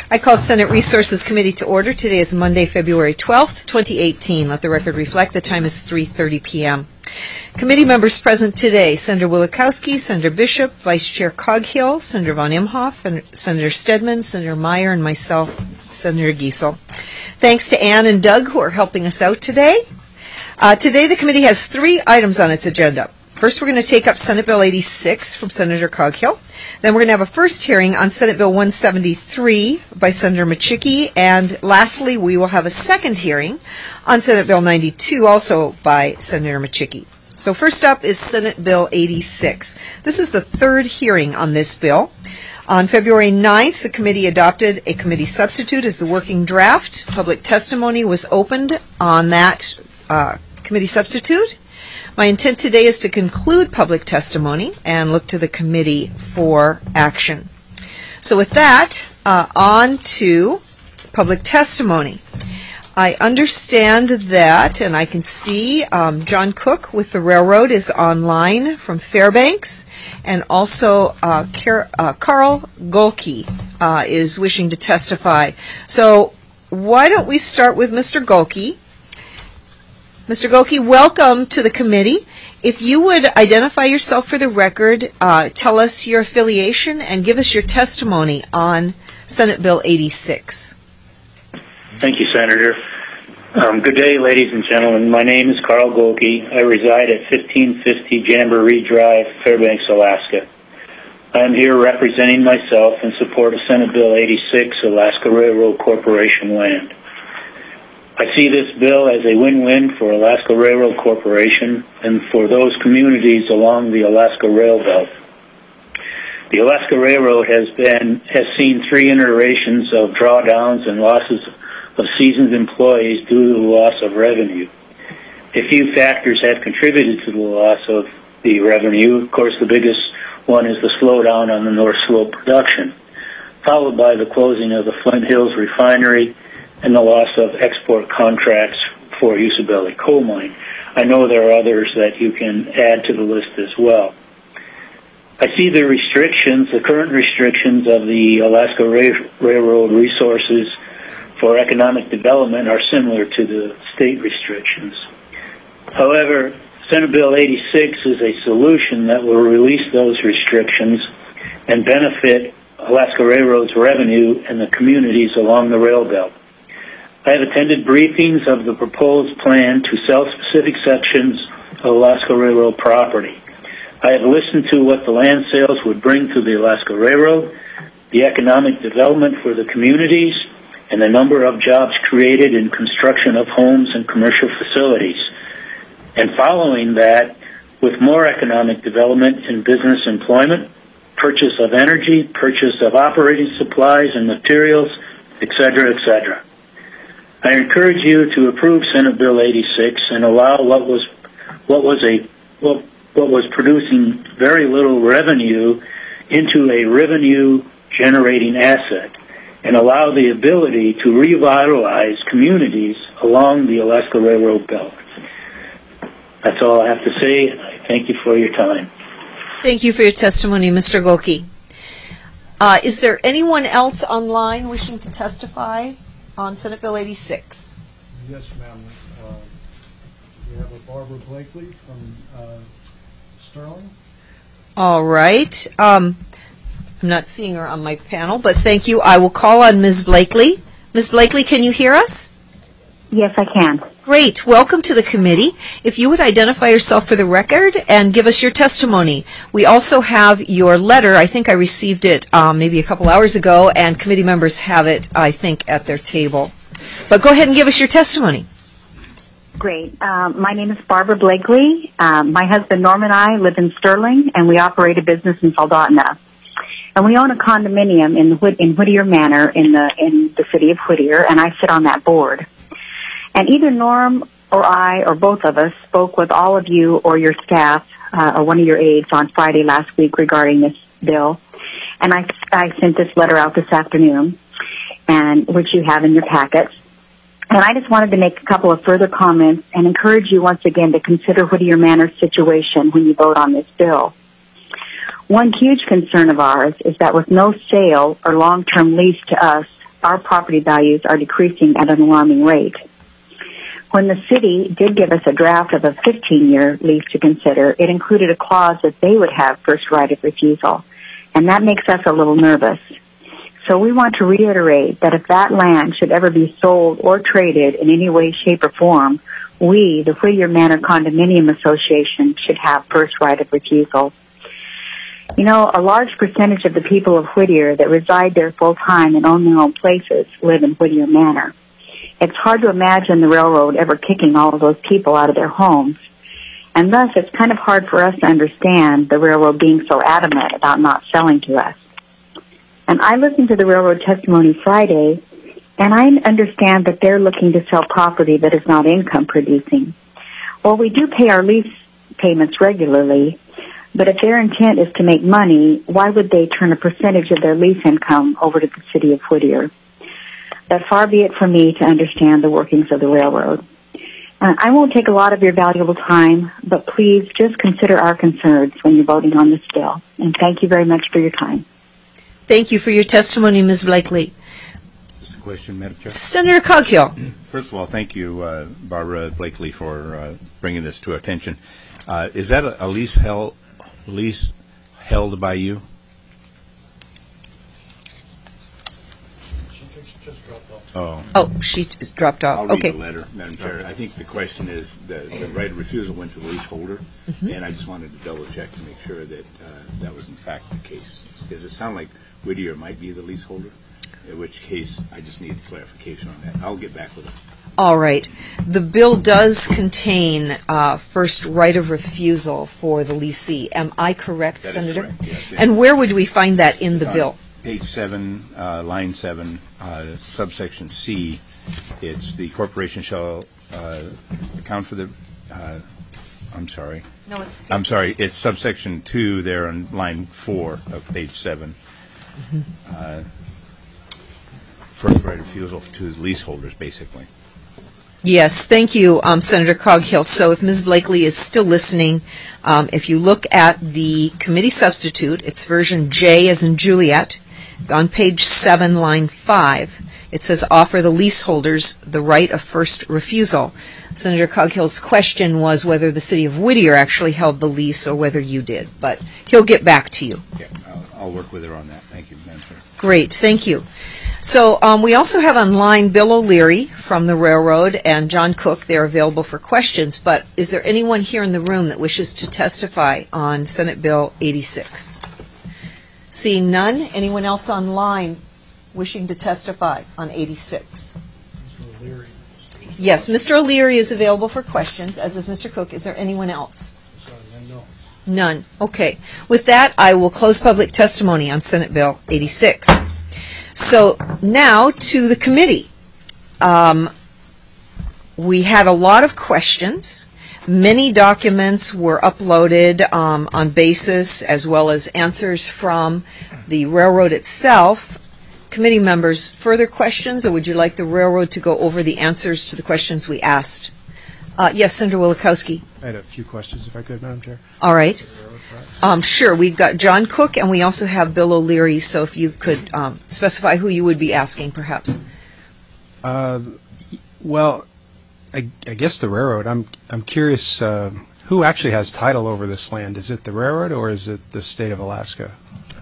I call Senate Resources Committee to order. Today is Monday, February 12th, 2018. Let the record reflect the time is 3:30 p.m. Committee members present today: Senator Wielechowski, Senator Bishop, Vice Chair Coghill, Senator von Imhoff, and Senator Stedman, Senator Meyer, and myself, Senator Giesel. Thanks to Ann and Doug who are helping us out today. Today the committee has 3 items on its agenda. First, we're going to take up Senate Bill 86 from Senator Coghill. Then we're going to have a first hearing on Senate Bill 173 by Senator Machicki. And lastly, we will have a second hearing on Senate Bill 92, also by Senator Machicki. So first up is Senate Bill 86. This is the 3rd hearing on this bill. On February 9th, the committee adopted a committee substitute as the working draft. Public testimony was opened on that committee substitute. My intent today is to conclude public testimony and look to the committee for action. So with that, on to public testimony. I understand that, and I can see John Cook with the railroad is online from Fairbanks, and also Carl Golke is wishing to testify. So why don't we start with Mr. Golke? Mr. Golke, welcome to the committee. If you would identify yourself for the record, tell us your affiliation, and give us your testimony on Senate Bill 86. Thank you, Senator. Good day, ladies and gentlemen. My name is Carl Golke. I reside at 1550 Jamboree Drive, Fairbanks, Alaska. I am here representing myself in support of Senate Bill 86, Alaska Railroad Corporation land. I see this bill as a win-win for Alaska Railroad Corporation and for those communities along the Alaska Rail Belt. The Alaska Railroad has seen 3 iterations of drawdowns and losses of seasoned employees due to the loss of revenue. A few factors have contributed to the loss of the revenue. Of course, the biggest one is the slowdown on the North Slope production, followed by the closing of the Flint Hills refinery and the loss of export contracts for Usabelli coal mine. I know there are others that you can add to the list as well. I see the current restrictions of the Alaska Railroad resources for economic development are similar to the state restrictions. However, Senate Bill 86 is a solution that will release those restrictions and benefit Alaska Railroad's revenue and the communities along the rail belt. I have attended briefings of the proposed plan to sell specific sections of Alaska Railroad property. I have listened to what the land sales would bring to the Alaska Railroad, the economic development for the communities, and the number of jobs created in construction of homes and commercial facilities. And following that, with more economic development in business employment, purchase of energy, purchase of operating supplies and materials, etc., etc. I encourage you to approve Senate Bill 86 and allow what was producing very little revenue into a revenue-generating asset, and allow the ability to revitalize communities along the Alaska Railroad belt. That's all I have to say. I thank you for your time. Thank you for your testimony, Mr. Golke. Is there anyone else online wishing to testify on Senate Bill 86? Yes, ma'am. We have a Barbara Blakely from Sterling. All right. I'm not seeing her on my panel, but thank you. I will call on Ms. Blakely. Ms. Blakely, can you hear us? Yes, I can. Great. Welcome to the committee. If you would identify yourself for the record and give us your testimony. We also have your letter. I think I received it maybe a couple hours ago, and committee members have it, I think, at their table. But go ahead and give us your testimony. Great. My name is Barbara Blakely. My husband Norm and I live in Sterling, and we operate a business in Soldotna. And we own a condominium in Whittier Manor in the city of Whittier, and I sit on that board. And either Norm or I or both of us spoke with all of you or your staff or one of your aides on Friday last week regarding this bill. And I sent this letter out this afternoon, and which you have in your packets. And I just wanted to make a couple of further comments and encourage you once again to consider Whittier Manor's situation when you vote on this bill. One huge concern of ours is that with no sale or long-term lease to us our property values are decreasing at an alarming rate. When the city did give us a draft of a 15-year lease to consider, it included a clause that they would have first right of refusal, and that makes us a little nervous. So we want to reiterate that if that land should ever be sold or traded in any way, shape, or form, we, the Whittier Manor Condominium Association, should have first right of refusal. You know, a large percentage of the people of Whittier that reside there full-time and own their own places live in Whittier Manor. It's hard to imagine the railroad ever kicking all of those people out of their homes. And thus, it's kind of hard for us to understand the railroad being so adamant about not selling to us. And I listened to the railroad testimony Friday, and I understand that they're looking to sell property that is not income producing. Well, we do pay our lease payments regularly, but if their intent is to make money, why would they turn a percentage of their lease income over to the city of Whittier? But far be it from me to understand the workings of the railroad. I won't take a lot of your valuable time, but please just consider our concerns when you're voting on this bill. And thank you very much for your time. Thank you for your testimony, Ms. Blakely. Just a question, Madam Chair. Senator Coghill. First of all, thank you, Barbara Blakely, for bringing this to attention. Is that a lease held by you? Just dropped off. Oh, She just dropped off. I'll read Okay. the letter, Madam Chair. I think the question is the right of refusal went to the leaseholder, and I just wanted to double check to make sure that that was in fact the case. Does it sound like Whittier might be the leaseholder? In which case, I just need clarification on that. I'll get back with it. All right. The bill does contain first right of refusal for the leasee. Am I correct, That is Senator? correct, yes. And where would we find that in the On bill? Page 7, line 7, subsection C. It's the corporation shall account for the, I'm sorry. No, it's I'm sorry, it's subsection 2 there on line 4 of page 7. First right of refusal to leaseholders, basically. Yes, thank you, Senator Coghill. So if Ms. Blakely is still listening, if you look at the committee substitute, it's version J as in Juliet. It's on page 7, line 5. It says offer the leaseholders the right of first refusal. Senator Coghill's question was whether the city of Whittier actually held the lease or whether you did, but he'll get back to you. Yeah, I'll work with her on that. Thank you, Madam Chair. Great, thank you. So we also have online Bill O'Leary from the railroad and John Cook. They're available for questions, but is there anyone here in the room that wishes to testify on Senate Bill 86? Seeing none, anyone else online wishing to testify on 86? Mr. O'Leary. Yes, Mr. O'Leary is available for questions, as is Mr. Cook. Is there anyone else? Sorry, no. None. Okay. With that, I will close public testimony on Senate Bill 86. So now to the committee. We had a lot of questions. Many documents were uploaded on basis as well as answers from the railroad itself. Committee members, further questions, or would you like the railroad to go over the answers to the questions we asked? Yes, Senator Wielechowski. I had a few questions, if I could, Madam Chair. All right. Sure. We've got John Cook, and we also have Bill O'Leary, so if you could specify who you would be asking, perhaps. Well, I guess the railroad. I'm curious, who actually has title over this land? Is it the railroad, or is it the state of Alaska?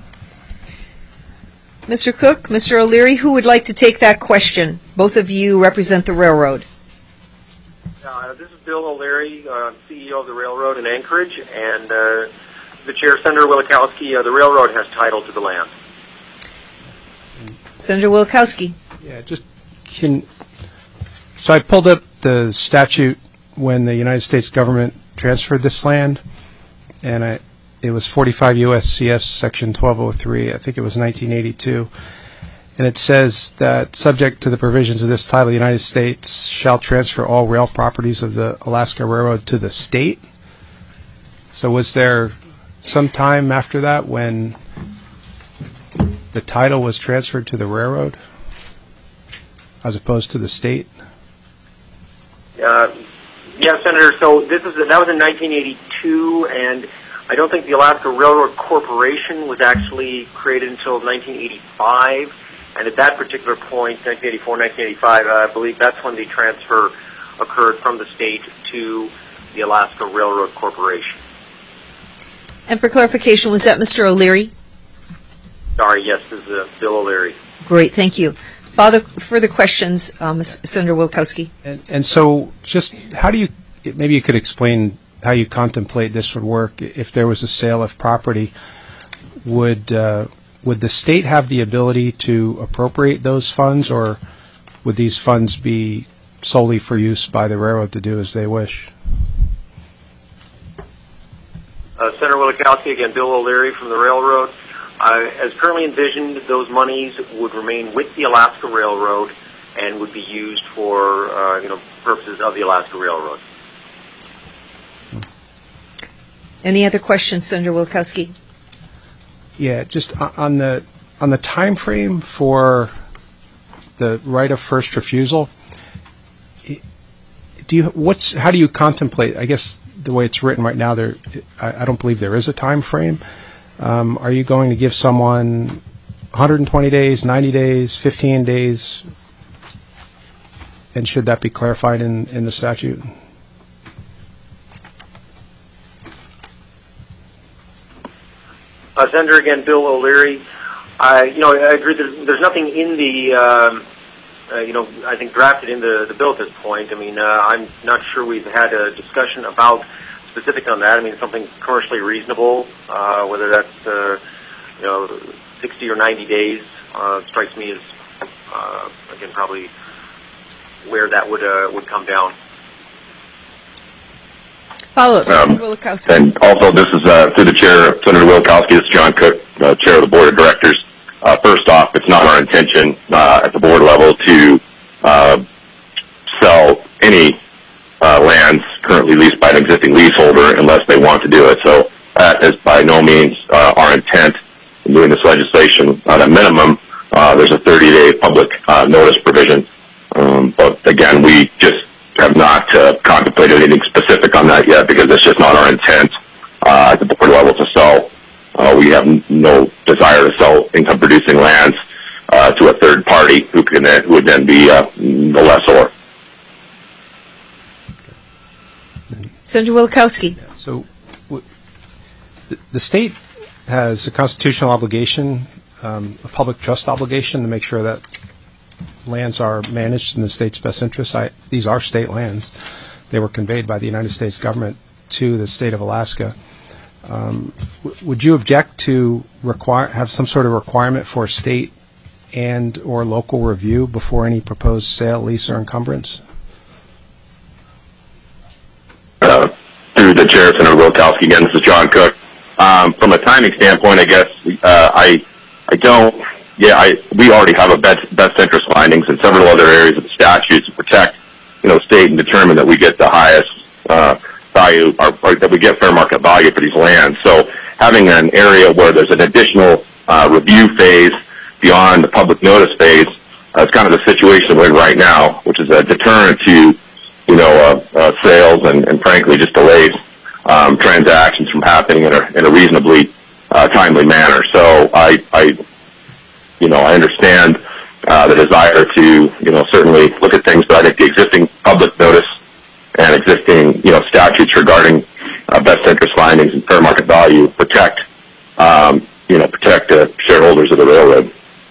Mr. Cook, Mr. O'Leary, who would like to take that question? Both of you represent the railroad. This is Bill O'Leary, CEO of the railroad in Anchorage, and the chair, Senator Wielechowski. The railroad has title to the land. Senator Wielechowski. Yeah, so I pulled up the statute when the United States government transferred this land, and it was 45 U.S.C.S. Section 1203. I think it was 1982. And it says that subject to the provisions of this title, the United States shall transfer all rail properties of the Alaska Railroad to the state. So was there some time after that when the title was transferred to the railroad as opposed to the state? Yes, Senator. So that was in 1982, and I don't think the Alaska Railroad Corporation was actually created until 1985, and at that particular point, 1984, 1985, I believe that's when the transfer occurred from the state to the Alaska Railroad Corporation. And for clarification, was that Mr. O'Leary? Sorry, yes, this is Bill O'Leary. Great, thank you. Further questions, Senator Wilkowski? And so just how do you, maybe you could explain how you contemplate this would work if there was a sale of property. Would the state have the ability to appropriate those funds, or would these funds be solely for use by the railroad to do as they wish? Senator Wilkowski, again, Bill O'Leary from the railroad. As currently envisioned, those monies would remain with the Alaska Railroad and would be used for purposes of the Alaska Railroad. Any other questions, Senator Wilkowski? Yeah, just on the time frame for the right of first refusal. How do you contemplate? I guess the way it's written right now, I don't believe there is a time frame. Are you going to give someone 120 days, 90 days, 15 days? And should that be clarified in the statute? Senator, again, Bill O'Leary. I agree. There's nothing in the, I think drafted in the bill at this point. I mean, I'm not sure we've had a discussion about specific on that. I mean, something commercially reasonable, whether that's 60 or 90 days, strikes me as again probably where that would come down. Follow-up, Senator Wilkowski. And also, this is through the chair, Senator Wilkowski. This is John Cook, chair of the board of directors. First off, it's not our intention at the board level to sell any lands currently leased by an existing leaseholder unless they want to do it. So that is by no means our intent in doing this legislation. At a minimum, there's a 30-day public notice provision. But again, we just have not contemplated anything specific on that yet because it's just not our intent at the board level to sell. We have no desire to sell income-producing lands to a third party who would then be the lessor. Senator Wilkowski. So the state has a constitutional obligation, a public trust obligation to make sure that lands are managed in the state's best interest. These are state lands. They were conveyed by the United States government to the state of Alaska. Would you object to have some sort of requirement for state and or local review before any proposed sale, lease, or encumbrance? Through the chair, Senator Wilkowski, again, this is John Cook. From a timing standpoint, I guess we already have a best interest findings in several other areas of the statute to protect, state and determine that we get the highest value, or that we get fair market value for these lands. So having an area where there's an additional review phase beyond the public notice phase is kind of the situation we're in right now, which is a deterrent to, sales and frankly just delays transactions from happening in a reasonably timely manner. So I understand the desire to, certainly look at things, but I think the existing public notice and existing, statutes regarding best interest findings and fair market value protect the shareholders of the railroad.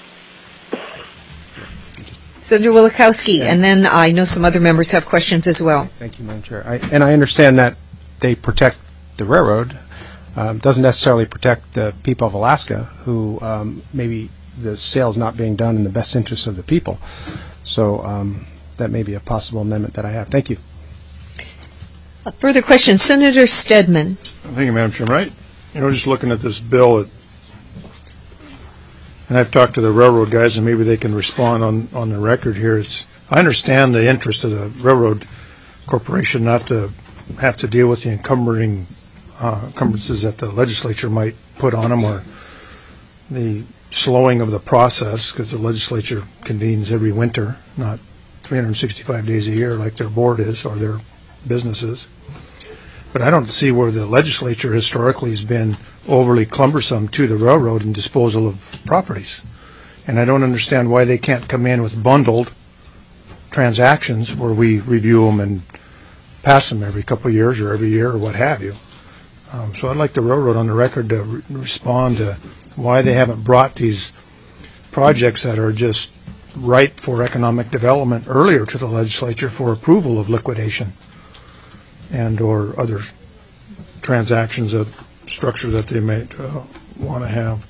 Senator Wilkowski, and then I know some other members have questions as well. Thank you, Madam Chair. And I understand that they protect the railroad. Doesn't necessarily protect the people of Alaska, who maybe the sale is not being done in the best interest of the people. So that may be a possible amendment that I have. Thank you. Further questions? Senator Stedman. Thank you, Madam Chairman. Just looking at this bill, and I've talked to the railroad guys, and maybe they can respond on the record here. I understand the interest of the railroad corporation not to have to deal with the encumbrances that the legislature might put on them, or the slowing of the process, because the legislature convenes every winter, not 365 days a year like their board is or their businesses. but I don't see where the legislature historically has been overly cumbersome to the railroad in disposal of properties. And I don't understand why they can't come in with bundled transactions where we review them and pass them every couple of years or every year or what have you. So I'd like the railroad on the record to respond to why they haven't brought these projects that are just ripe for economic development earlier to the legislature for approval of liquidation and or other transactions of structure that they may want to have.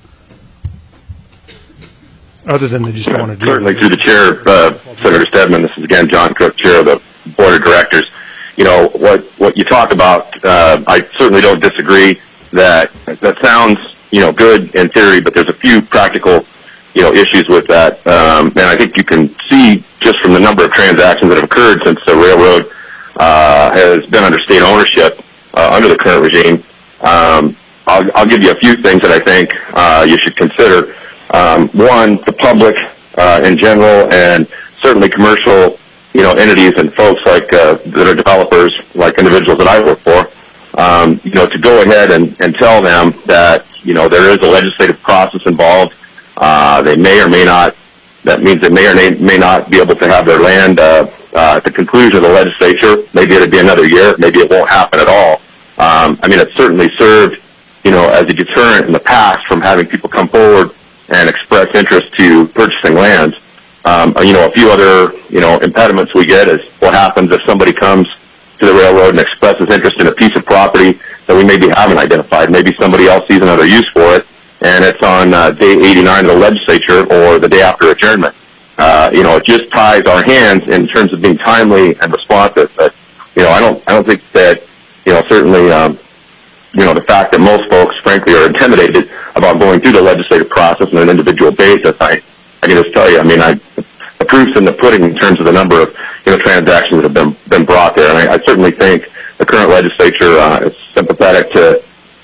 Other than they just don't want to do Certainly it. through the chair, Senator Stedman, this is again John Cook, chair of the board of directors. You know, what you talk about, I certainly don't disagree that sounds, good in theory, but there's a few practical, issues with that. And I think you can see just from the number of transactions that have occurred since the railroad has been under state ownership under the current regime. I'll give you a few things that I think you should consider. One, the public in general, and certainly commercial, entities and folks like that are developers, like individuals that I work for, to go ahead and tell them that there is a legislative process involved. They may or may not. That means they may or may not be able to have their land at the conclusion of the legislature. Maybe it'll be another year. Maybe it won't happen at all. It certainly served, as a deterrent in the past from having people come forward and express interest to purchasing lands. A few other, impediments we get is what happens if somebody comes to the railroad and expresses interest in a piece of property that we maybe haven't identified. Maybe somebody else sees another use for it, and it's on day 89 of the legislature or the day after adjournment. It just ties our hands in terms of being timely and responsive. But, I don't think that, certainly, the fact that most folks, frankly, are intimidated about going through the legislative process on an individual basis. I can just tell you, the proof's in the pudding in terms of the number of, transactions that have been brought there. And I certainly think the current legislature is sympathetic to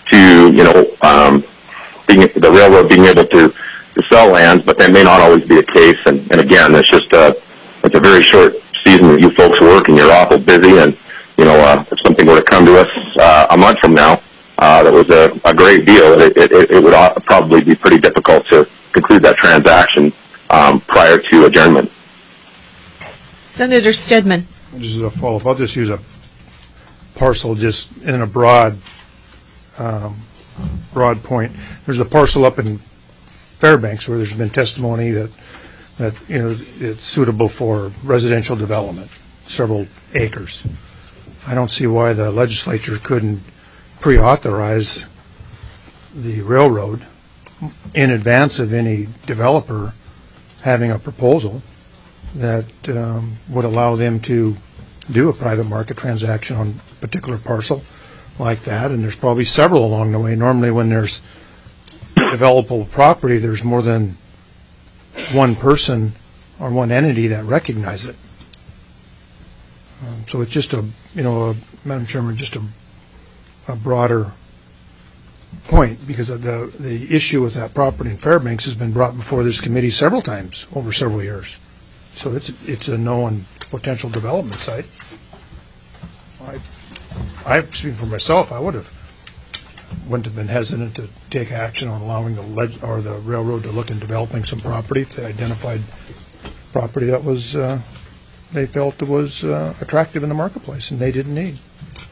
the railroad being able to sell lands, but that may not always be the case. And again, it's just it's a very short season that you folks work, and you're awful busy. And if something were to come to us a month from now, that was a great deal. It would probably be pretty difficult to conclude that transaction prior to adjournment. Senator Stedman. Just as a follow-up, I'll just use a parcel just in a broad point. There's a parcel up in Fairbanks where there's been testimony that it's suitable for residential development, several acres. I don't see why the legislature couldn't pre-authorize the railroad in advance of any developer having a proposal that would allow them to do a private market transaction on a particular parcel like that. And there's probably several along the way. Normally when there's developable property, there's more than one person or one entity that recognize it. So it's just Madam Chairman, just a broader point, because of the issue with that property in Fairbanks has been brought before this committee several times over several years. So it's a known potential development site. I speaking for myself, I wouldn't have been hesitant to take action on allowing the railroad to look in developing some property if they identified property that was they felt was attractive in the marketplace and they didn't need.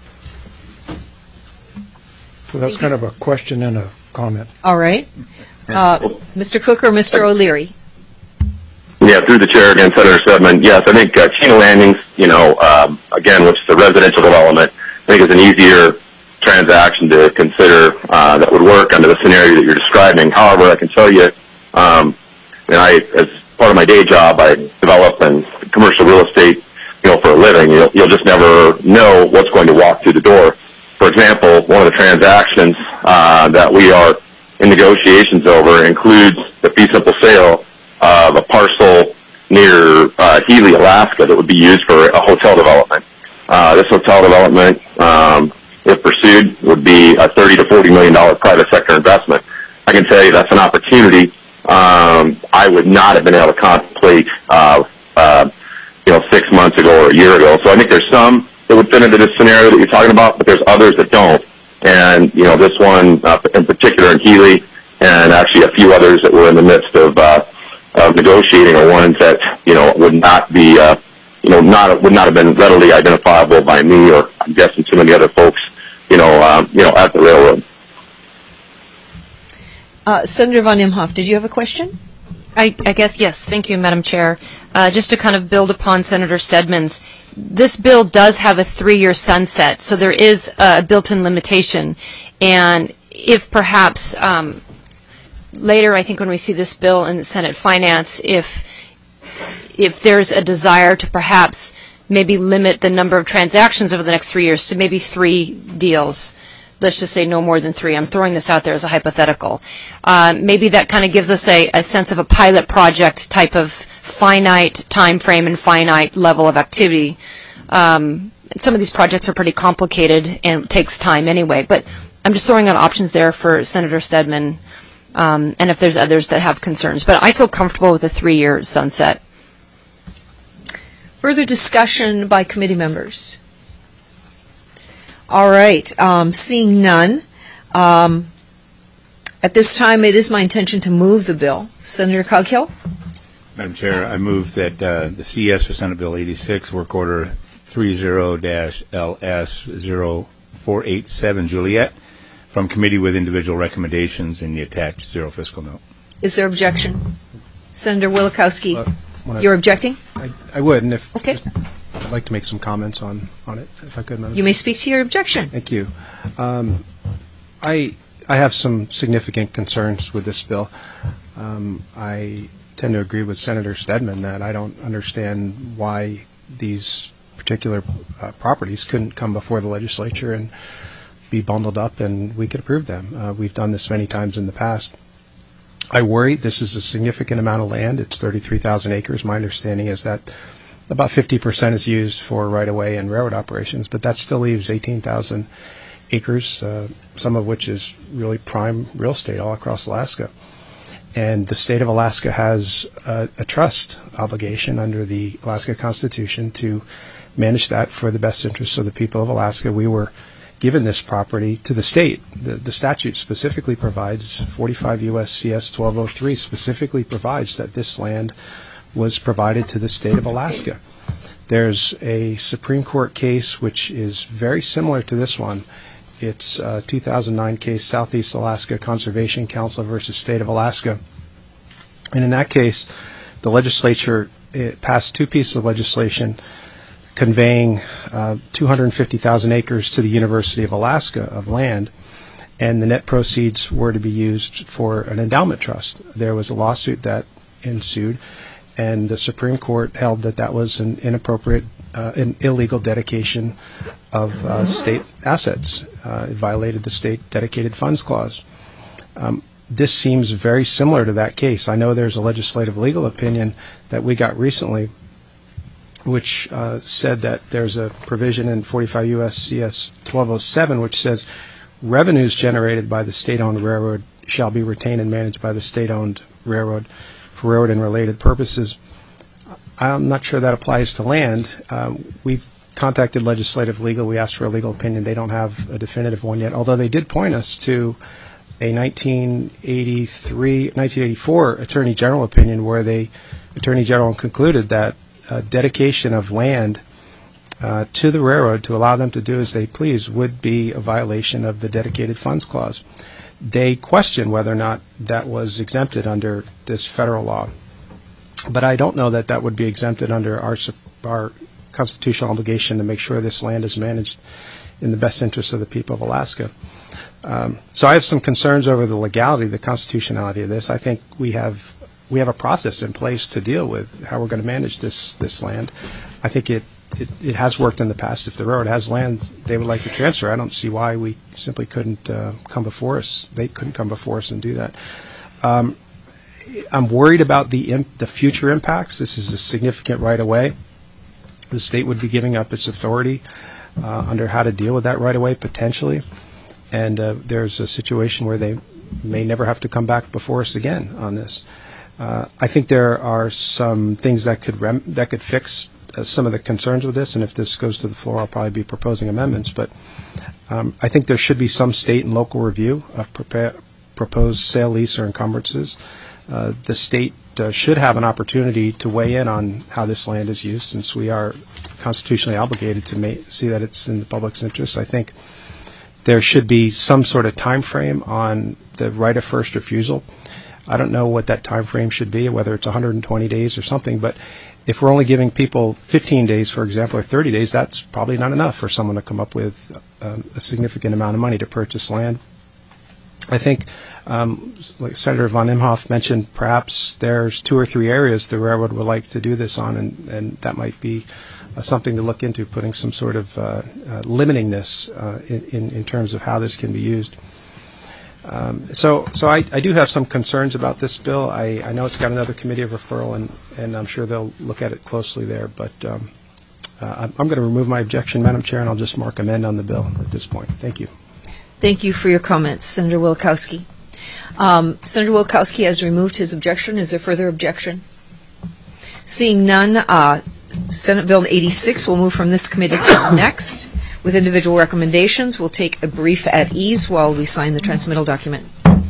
So that's kind of a question and a comment. All right. Mr. Cook or Mr. O'Leary? Yeah, through the chair again, Senator Stedman. Yes, I think Chena Landings, again, which is a residential development, I think is an easier transaction to consider that would work under the scenario that you're describing. However, I can tell you, as part of my day job, I develop in commercial real estate, for a living. You'll just never know what's going to walk through the door. For example, one of the transactions that we are in negotiations over includes the fee simple sale of a parcel near Healy, Alaska, that would be used for a hotel development. This hotel development, if pursued, would be a $30 to $40 million private sector investment. I can tell you that's an opportunity I would not have been able to contemplate 6 months ago or a year ago. So I think there's some that would fit into this scenario that you're talking about, but there's others that don't. And, this one in particular in Healy, and actually a few others that were in the midst of negotiating, are ones that, would not be, would not have been readily identifiable by me, or I'm guessing too many other folks, at the railroad. Senator von Imhoff, did you have a question? I guess, yes. Thank you, Madam Chair. Just to kind of build upon Senator Stedman's, this bill does have a 3-year sunset, so there is a built-in limitation. And if perhaps later, I think when we see this bill in the Senate Finance, if there's a desire to perhaps maybe limit the number of transactions over the next 3 years to maybe 3 deals, let's just say no more than 3. I'm throwing this out there as a hypothetical. Maybe that kind of gives us a sense of a pilot project type of finite time frame and finite level of activity. Some of these projects are pretty complicated and takes time anyway, but I'm just throwing out options there for Senator Stedman, and if there's others that have concerns. But I feel comfortable with a 3-year sunset. Further discussion by committee members? All right. Seeing none, at this time it is my intention to move the bill. Senator Coghill? Madam Chair, I move that the CS for Senate Bill 86, Work Order 30-LS0487 Juliet, from committee with individual recommendations in the attached zero fiscal note. Is there objection? Senator Wielechowski, you're objecting? I would, and if okay. I'd like to make some comments on it, if I could, Madam. You may speak to your objection. Thank you. I have some significant concerns with this bill. I tend to agree with Senator Stedman that I don't understand why these particular properties couldn't come before the legislature and be bundled up and we could approve them. We've done this many times in the past. I worry this is a significant amount of land. It's 33,000 acres. My understanding is that about 50% is used for right-of-way and railroad operations, but that still leaves 18,000 acres, some of which is really prime real estate all across Alaska. And the state of Alaska has a trust obligation under the Alaska Constitution to manage that for the best interests of the people of Alaska. We were given this property to the state. The statute specifically provides, 45 U.S.C.S. 1203 specifically provides that this land was provided to the state of Alaska. There's a Supreme Court case which is very similar to this one. It's a 2009 case, Southeast Alaska Conservation Council versus State of Alaska. And in that case, the legislature passed 2 pieces of legislation conveying 250,000 acres to the University of Alaska of land, and the net proceeds were to be used for an endowment trust. There was a lawsuit that ensued, and the Supreme Court held that that was an inappropriate, an illegal dedication of state assets. It violated the state dedicated funds clause. This seems very similar to that case. I know there's a legislative legal opinion that we got recently which said that there's a provision in 45 U.S.C.S. 1207 which says revenues generated by the state-owned railroad shall be retained and managed by the state-owned railroad for railroad and related purposes. I'm not sure that applies to land. We've contacted legislative legal. We asked for a legal opinion. They don't have a definitive one yet, although they did point us to a 1984 Attorney General opinion where the Attorney General concluded that dedication of land to the railroad to allow them to do as they please would be a violation of the dedicated funds clause. They questioned whether or not that was exempted under this federal law. But I don't know that that would be exempted under our constitutional obligation to make sure this land is managed in the best interest of the people of Alaska. So I have some concerns over the legality, the constitutionality of this. I think we have a process in place to deal with how we're going to manage this land. I think it has worked in the past. If the railroad has land they would like to transfer, I don't see why we simply couldn't come before us. They couldn't come before us and do that. I'm worried about the future impacts. This is a significant right-of-way. The state would be giving up its authority under how to deal with that right-of-way potentially. And there's a situation where they may never have to come back before us again on this. I think there are some things that could fix some of the concerns with this, and if this goes to the floor, I'll probably be proposing amendments. But I think there should be some state and local review of proposed sale, lease, or encumbrances. The state should have an opportunity to weigh in on how this land is used, since we are constitutionally obligated to see that it's in the public's interest. I think there should be some sort of time frame on the right of first refusal. I don't know what that time frame should be, whether it's 120 days or something, but if we're only giving people 15 days, for example, or 30 days, that's probably not enough for someone to come up with a significant amount of money to purchase land. I think, like Senator von Imhoff mentioned, perhaps there's 2 or 3 areas the railroad would like to do this on, and that might be something to look into, putting some sort of limiting this in terms of how this can be used. So I do have some concerns about this bill. I know it's got another committee of referral, and I'm sure they'll look at it closely there. But I'm going to remove my objection, Madam Chair, and I'll just mark amend on the bill at this point. Thank you. Thank you for your comments, Senator Wielkowski. Senator Wielkowski has removed his objection. Is there further objection? Seeing none, Senate Bill 86 will move from this committee to next. With individual recommendations, we'll take a brief at ease while we sign the transmittal document.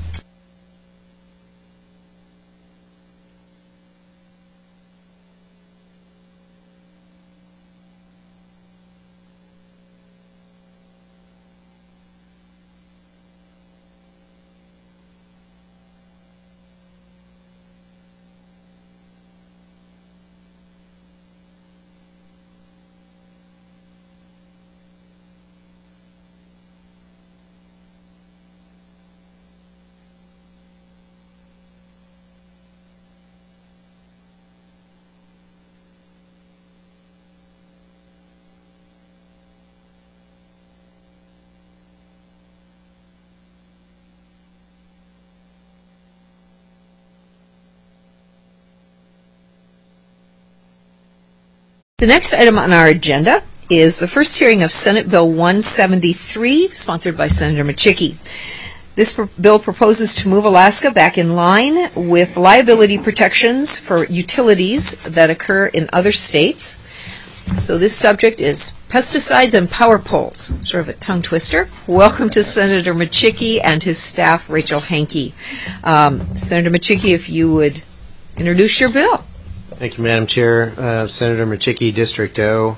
The next item on our agenda is the first hearing of Senate Bill 173, sponsored by Senator Machicki. This bill proposes to move Alaska back in line with liability protections for utilities that occur in other states. So this subject is pesticides and power poles, sort of a tongue twister. Welcome to Senator Machicki and his staff, Rachel Hankey. Senator Machicki, if you would introduce your bill. Thank you, Madam Chair. Senator Machicki, District O.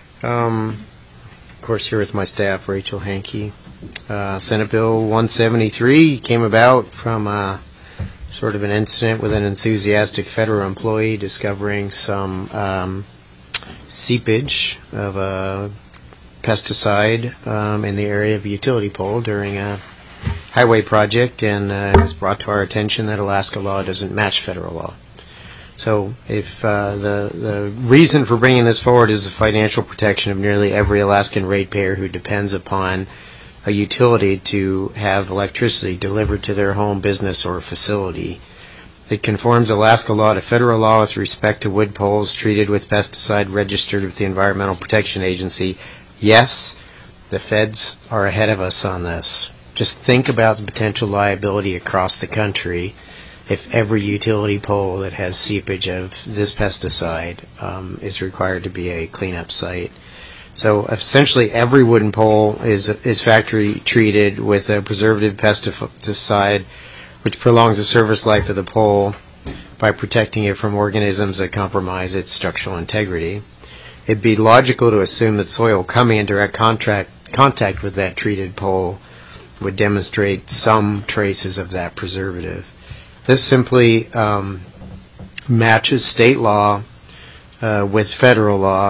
Of course, here with my staff, Rachel Hankey. Senate Bill 173 came about from sort of an incident with an enthusiastic federal employee discovering some seepage of a pesticide in the area of a utility pole during a highway project, and it was brought to our attention that Alaska law doesn't match federal law. So if the reason for bringing this forward is the financial protection of nearly every Alaskan ratepayer who depends upon a utility to have electricity delivered to their home, business, or facility. It conforms Alaska law to federal law with respect to wood poles treated with pesticide registered with the Environmental Protection Agency. Yes, the feds are ahead of us on this. Just think about the potential liability across the country if every utility pole that has seepage of this pesticide is required to be a cleanup site. So essentially every wooden pole is factory treated with a preservative pesticide which prolongs the service life of the pole by protecting it from organisms that compromise its structural integrity. It'd be logical to assume that soil coming in direct contact with that treated pole would demonstrate some traces of that preservative. This simply matches state law with federal law,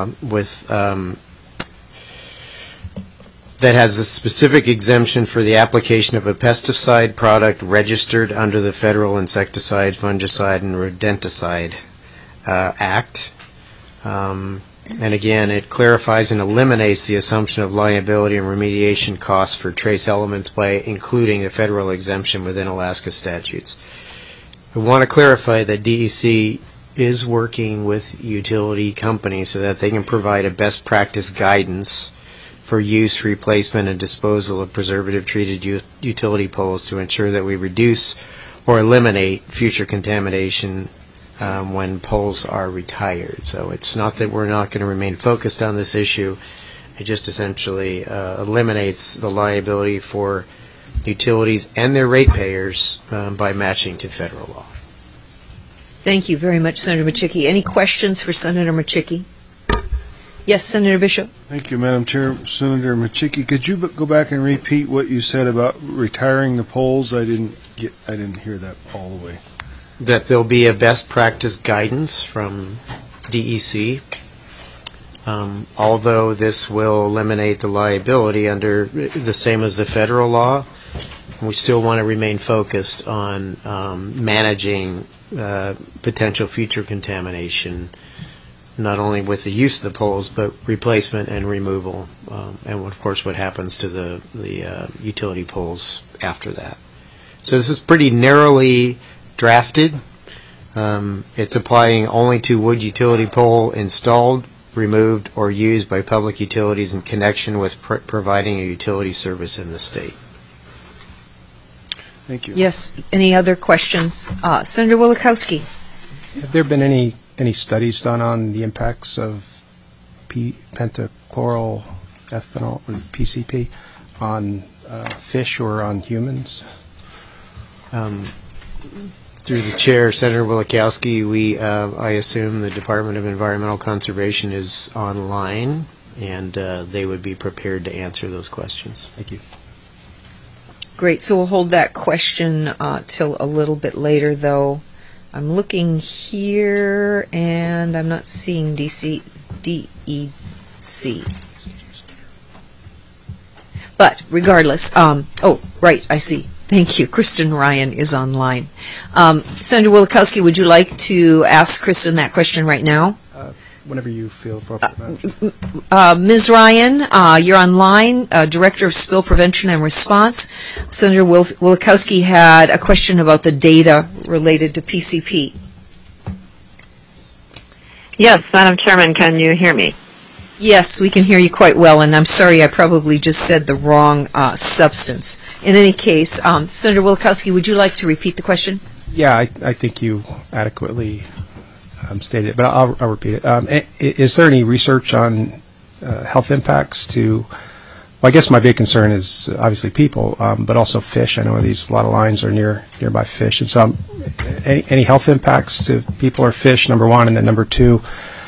that has a specific exemption for the application of a pesticide product registered under the Federal Insecticide, Fungicide, and Rodenticide Act. And again, it clarifies and eliminates the assumption of liability and remediation costs for trace elements by including a federal exemption within Alaska statutes. I want to clarify that DEC is working with utility companies so that they can provide a best practice guidance for use, replacement, and disposal of preservative-treated utility poles to ensure that we reduce or eliminate future contamination when poles are retired. So it's not that we're not going to remain focused on this issue. It just essentially eliminates the liability for utilities and their ratepayers by matching to federal law. Thank you very much, Senator Machicki. Any questions for Senator Machicki? Yes, Senator Bishop. Thank you, Madam Chair. Senator Machicki, could you go back and repeat what you said about retiring the poles? I didn't hear that all the way. That there'll be a best practice guidance from DEC. Although this will eliminate the liability under the same as the federal law, we still want to remain focused on managing potential future contamination, not only with the use of the poles, but replacement and removal, and of course what happens to the utility poles after that. So this is pretty narrowly drafted. It's applying only to wood utility pole installed, removed, or used by public utilities in connection with providing a utility service in the state. Thank you. Yes. Any other questions? Senator Wielechowski. Have there been any studies done on the impacts of pentachloral ethanol, or PCP, on fish or on humans? Through the chair, Senator Wielechowski, I assume the Department of Environmental Conservation is online, and they would be prepared to answer those questions. Thank you. Great. So we'll hold that question till a little bit later, though. I'm looking here, and I'm not seeing DEC. But regardless, right, I see. Thank you. Kristen Ryan is online. Senator Wielechowski, would you like to ask Kristen that question right now? Whenever you feel appropriate. Ms. Ryan, you're online, Director of Spill Prevention and Response. Senator Wielechowski had a question about the data related to PCP. Yes, Madam Chairman, can you hear me? Yes, we can hear you quite well, and I'm sorry I probably just said the wrong substance. In any case, Senator Wielechowski, would you like to repeat the question? Yeah, I think you adequately stated it, but I'll repeat it. Is there any research on health impacts to, well, I guess my big concern is obviously people, but also fish. I know a lot of lines are nearby fish. And so any health impacts to people or fish, number one, and then number two,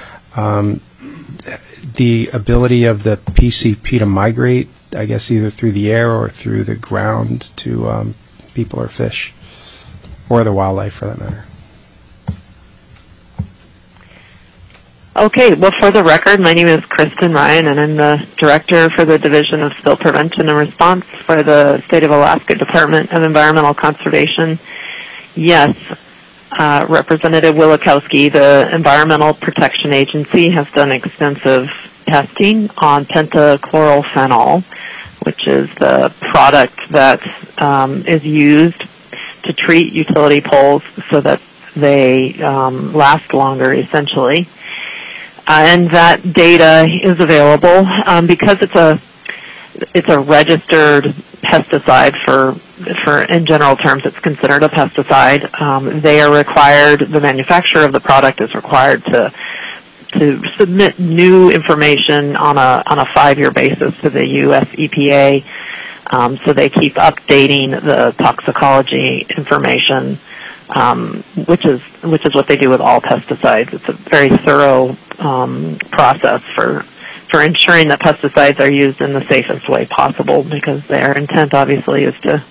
the ability of the PCP to migrate, I guess either through the air or through the ground to people or fish, or the wildlife for that matter. Okay, well, for the record, my name is Kristen Ryan, and I'm the Director for the Division of Spill Prevention and Response for the State of Alaska Department of Environmental Conservation. Yes, Representative Wielechowski, the Environmental Protection Agency, has done extensive testing on pentachlorophenol, which is the product that is used to treat utility poles so that they last longer, essentially. And that data is available because it's a registered pesticide for in general terms it's considered a pesticide. They are required, the manufacturer of the product is required to submit new information on a 5-year basis to the U.S. EPA. So they keep updating the toxicology information, which is what they do with all pesticides. It's a very thorough process for ensuring that pesticides are used in the safest way possible, because their intent obviously is to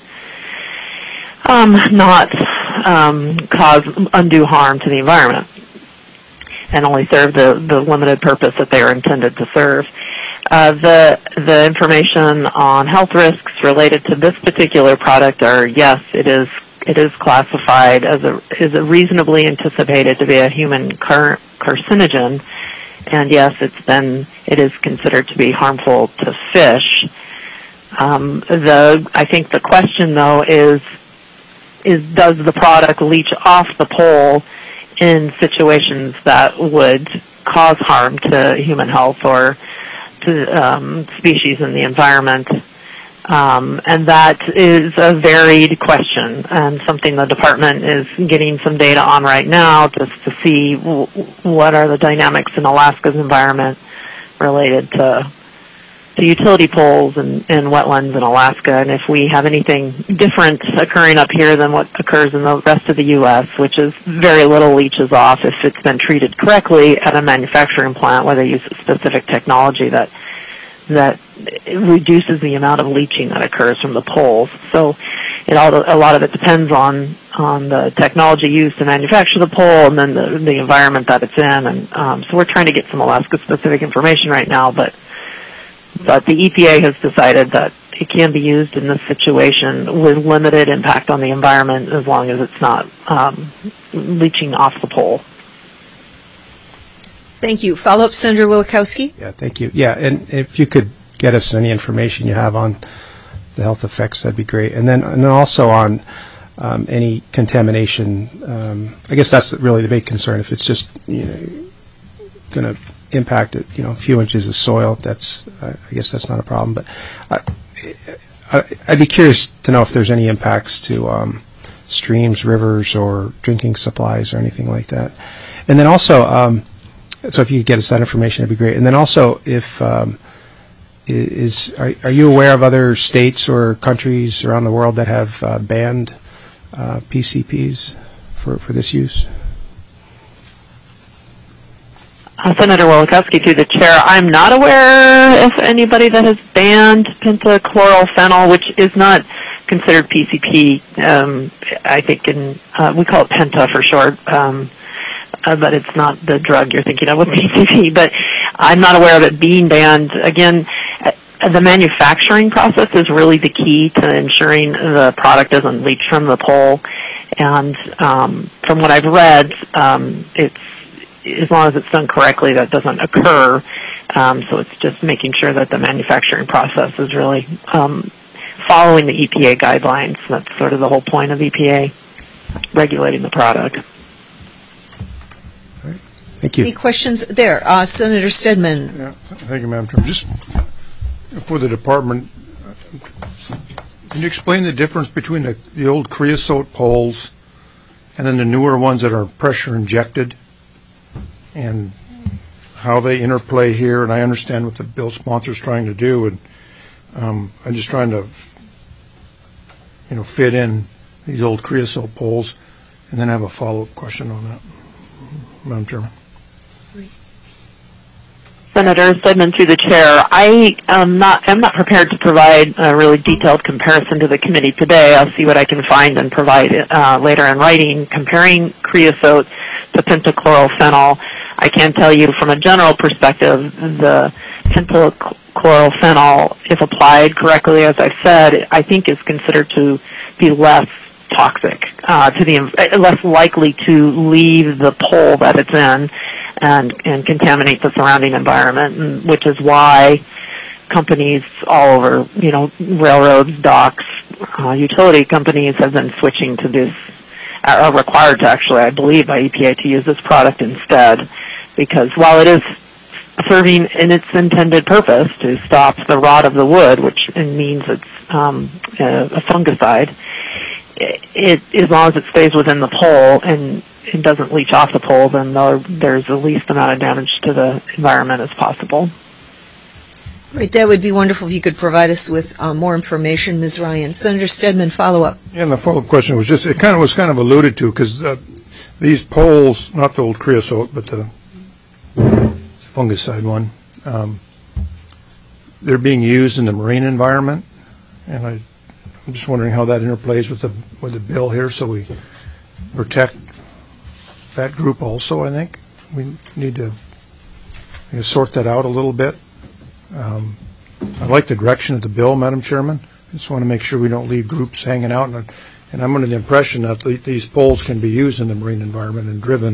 not cause undue harm to the environment and only serve the limited purpose that they are intended to serve. The information on health risks related to this particular product are, yes, it is classified as a reasonably anticipated to be a human carcinogen, and yes, it is considered to be harmful to fish. I think the question though is does the product leach off the pole in situations that would cause harm to human health or to species in the environment? And that is a varied question and something the department is getting some data on right now just to see what are the dynamics in Alaska's environment related to utility poles and wetlands in Alaska, and if we have anything different occurring up here than what occurs in the rest of the U.S., which is very little leaches off if it's been treated correctly at a manufacturing plant where they use a specific technology that reduces the amount of leaching that occurs from the poles. So a lot of it depends on the technology used to manufacture the pole and then the environment that it's in. And so we're trying to get some Alaska-specific information right now, but the EPA has decided that it can be used in this situation with limited impact on the environment as long as it's not leaching off the pole. Thank you. Follow-up, Senator Wielechowski? Yeah, thank you. Yeah, and if you could get us any information you have on the health effects, that'd be great. And then also on any contamination. I guess that's really the big concern. If it's just going to impact a few inches of soil, I guess that's not a problem. But I'd be curious to know if there's any impacts to streams, rivers, or drinking supplies or anything like that. And then also, so if you could get us that information, that'd be great. And then also, if are you aware of other states or countries around the world that have banned PCPs for this use? Senator Wielechowski, through the chair, I'm not aware of anybody that has banned pentachlorophenol, which is not considered PCP. I think we call it penta for short, but it's not the drug you're thinking of with PCP. But I'm not aware of it being banned. Again, the manufacturing process is really the key to ensuring the product doesn't leach from the pole. And from what I've read, it's as long as it's done correctly, that doesn't occur. So it's just making sure that the manufacturing process is really following the EPA guidelines. That's sort of the whole point of EPA regulating the product. All right. Thank you. Any questions there? Senator Stedman. Yeah, thank you, Madam Chairman. Just for the department, can you explain the difference between the old creosote poles and then the newer ones that are pressure injected, and how they interplay here? And I understand what the bill sponsor is trying to do, and I'm just trying to, fit in these old creosote poles, and then have a follow-up question on that, Madam Chairman. Senator Stedman, through the chair, I am not prepared to provide a really detailed comparison to the committee today. I'll see what I can find and provide later in writing, comparing creosote to pentachlorophenol. I can tell you from a general perspective, the pentachlorophenol, if applied correctly, as I've said, I think is considered to be less toxic, less likely to leave the pole that it's in and contaminate the surrounding environment, which is why companies all over, railroads, docks, utility companies have been switching to this, are required to actually, I believe, by EPA to use this product instead, because while it is serving in its intended purpose to stop the rot of the wood, which means it's a fungicide, as long as it stays within the pole and it doesn't leach off the pole, then there's the least amount of damage to the environment as possible. Right, that would be wonderful if you could provide us with more information, Ms. Ryan. Senator Stedman, follow-up. Yeah, and the follow-up question was just, it was kind of alluded to, because these poles, not the old creosote, but the fungicide one, they're being used in the marine environment, and I'm just wondering how that interplays with the bill here, so we protect that group also. I think we need to sort that out a little bit. I like the direction of the bill, Madam Chairman. I just want to make sure we don't leave groups hanging out, and I'm under the impression that these poles can be used in the marine environment and driven,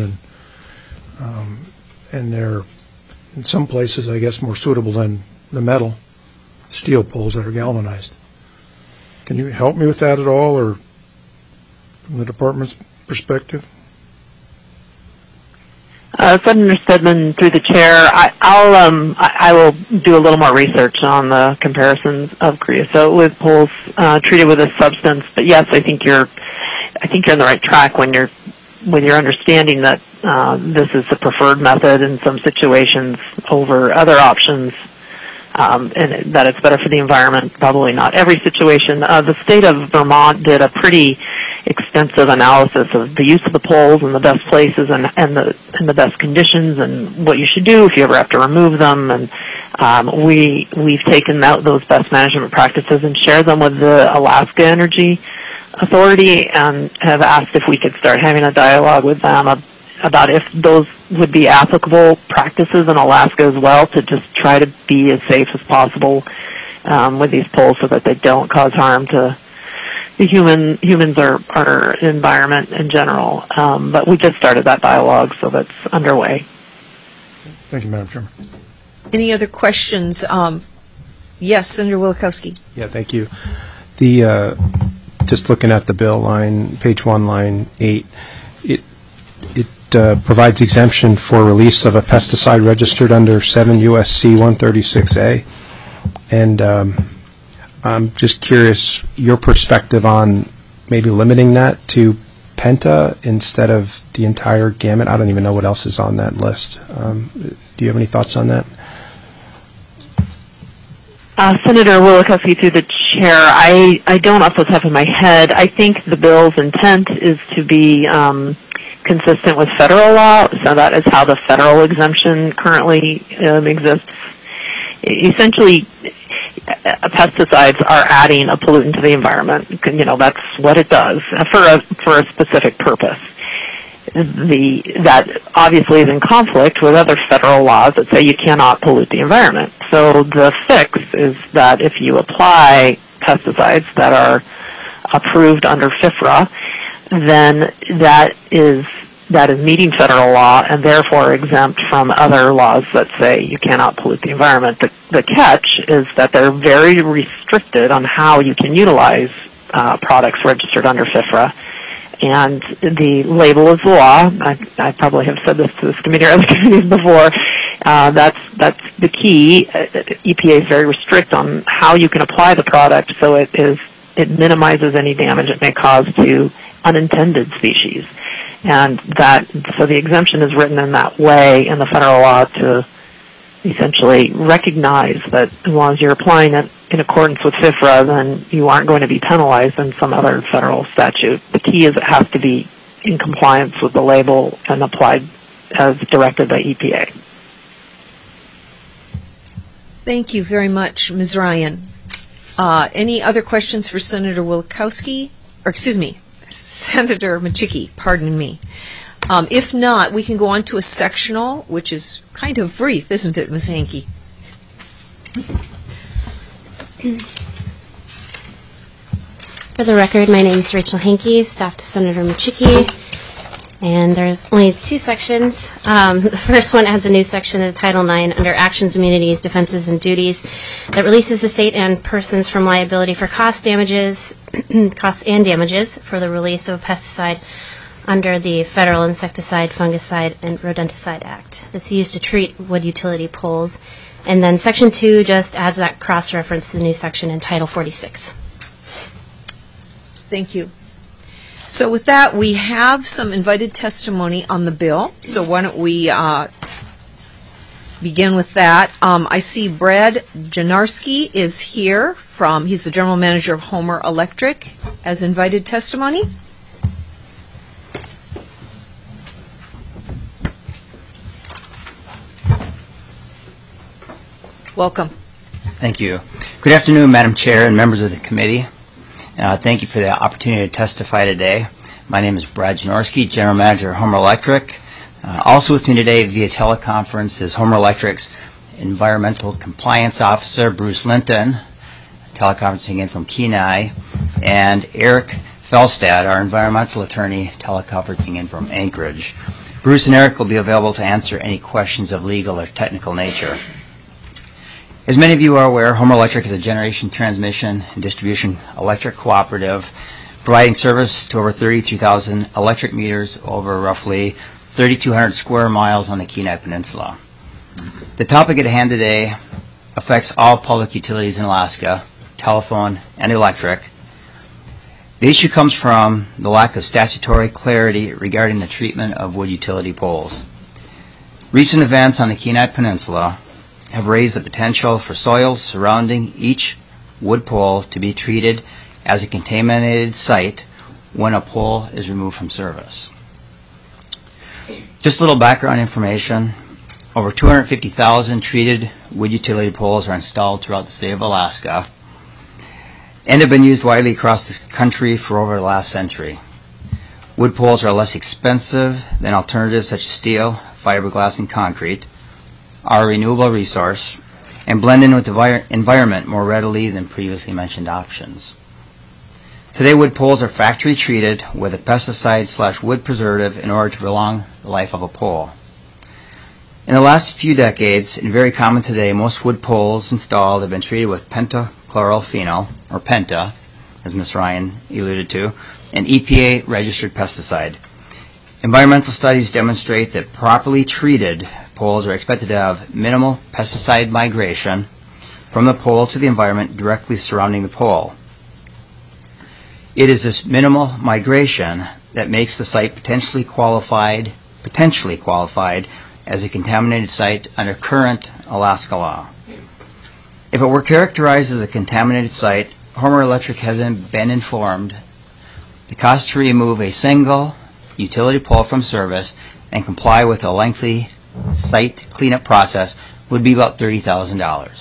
and they're in some places, I guess, more suitable than the metal steel poles that are galvanized. Can you help me with that at all, or from the department's perspective? Senator Stedman, through the chair, I will do a little more research on the comparisons of creosote with poles treated with this substance. But yes, I think you're on the right track when you're understanding that this is the preferred method in some situations over other options, and that it's better for the environment. Probably not every situation. The state of Vermont did a pretty extensive analysis of the use of the poles and the best places and the best conditions and what you should do if you ever have to remove them. And we've taken those best management practices and shared them with the Alaska Energy Authority and have asked if we could start having a dialogue with them about if those would be applicable practices in Alaska as well, to just try to be as safe as possible with these poles so that they don't cause harm to the humans or our environment in general. But we just started that dialogue, so that's underway. Thank you, Madam Chairman. Any other questions? Yes, Senator Wielechowski. Yeah, thank you. Just looking at the bill, page 1, line 8, it provides exemption for release of a pesticide registered under 7 U.S.C. 136A. And I'm just curious your perspective on maybe limiting that to penta instead of the entire gamut. I don't even know what else is on that list. Do you have any thoughts on that? Senator Wielechowski, through the chair, I don't off the top of my head. I think the bill's intent is to be consistent with federal law, so that is how the federal exemption currently exists. Essentially, pesticides are adding a pollutant to the environment. That's what it does for a specific purpose. That obviously is in conflict with other federal laws that say you cannot pollute the environment. So the fix is that if you apply pesticides that are approved under FIFRA, then that is meeting federal law and therefore exempt from other laws that say you cannot pollute the environment. The catch is that they're very restricted on how you can utilize products registered under FIFRA. And the label is the law. I probably have said this to this committee or other committees before. That's the key. EPA is very strict on how you can apply the product, so it minimizes any damage it may cause to unintended species. And so the exemption is written in that way in the federal law to essentially recognize that as long as you're applying it in accordance with FIFRA, then you aren't going to be penalized in some other federal statute. The key is it has to be in compliance with the label and applied as directed by EPA. Thank you very much, Ms. Ryan. Any other questions for Senator Wielechowski? Or excuse me, Senator Machicki, pardon me. If not, we can go on to a sectional, which is kind of brief, isn't it, Ms. Hankey? For the record, my name is Rachel Hankey, staff to Senator Machicki, and there's only 2 sections. The first one adds a new section to Title IX under Actions, Immunities, Defenses, and Duties that releases the state and persons from liability for costs and damages for the release of a pesticide under the Federal Insecticide, Fungicide, and Rodenticide Act that's used to treat wood utility poles. And then Section 2 just adds that cross-reference to the new section in Title 46. Thank you. So with that, we have some invited testimony on the bill. So why don't we begin with that. I see Brad Janarski is here he's the General Manager of Homer Electric as invited testimony. Welcome. Thank you. Good afternoon, Madam Chair and members of the committee. Thank you for the opportunity to testify today. My name is Brad Janarski, General Manager of Homer Electric. Also with me today via teleconference is Homer Electric's Environmental Compliance Officer, Bruce Linton, teleconferencing in from Kenai, and Eric Felstad, our Environmental Attorney, teleconferencing in from Anchorage. Bruce and Eric will be available to answer any questions of legal or technical nature. As many of you are aware, Homer Electric is a generation, transmission, and distribution electric cooperative providing service to over 33,000 electric meters over roughly 3,200 square miles on the Kenai Peninsula. The topic at hand today affects all public utilities in Alaska, telephone and electric. The issue comes from the lack of statutory clarity regarding the treatment of wood utility poles. Recent events on the Kenai Peninsula have raised the potential for soils surrounding each wood pole to be treated as a contaminated site when a pole is removed from service. Just a little background information. Over 250,000 treated wood utility poles are installed throughout the state of Alaska and have been used widely across the country for over the last century. Wood poles are less expensive than alternatives such as steel, fiberglass, and concrete, are a renewable resource, and blend in with the environment more readily than previously mentioned options. Today, wood poles are factory treated with a pesticide/wood preservative in order to prolong the life of a pole. In the last few decades, and very common today, most wood poles installed have been treated with pentachlorophenol, or Penta, as Ms. Ryan alluded to, an EPA-registered pesticide. Environmental studies demonstrate that properly treated poles are expected to have minimal pesticide migration from the pole to the environment directly surrounding the pole. It is this minimal migration that makes the site potentially qualified as a contaminated site under current Alaska law. If it were characterized as a contaminated site, Homer Electric hasn't been informed the cost to remove a single utility pole from service and comply with a lengthy site cleanup process would be about $30,000.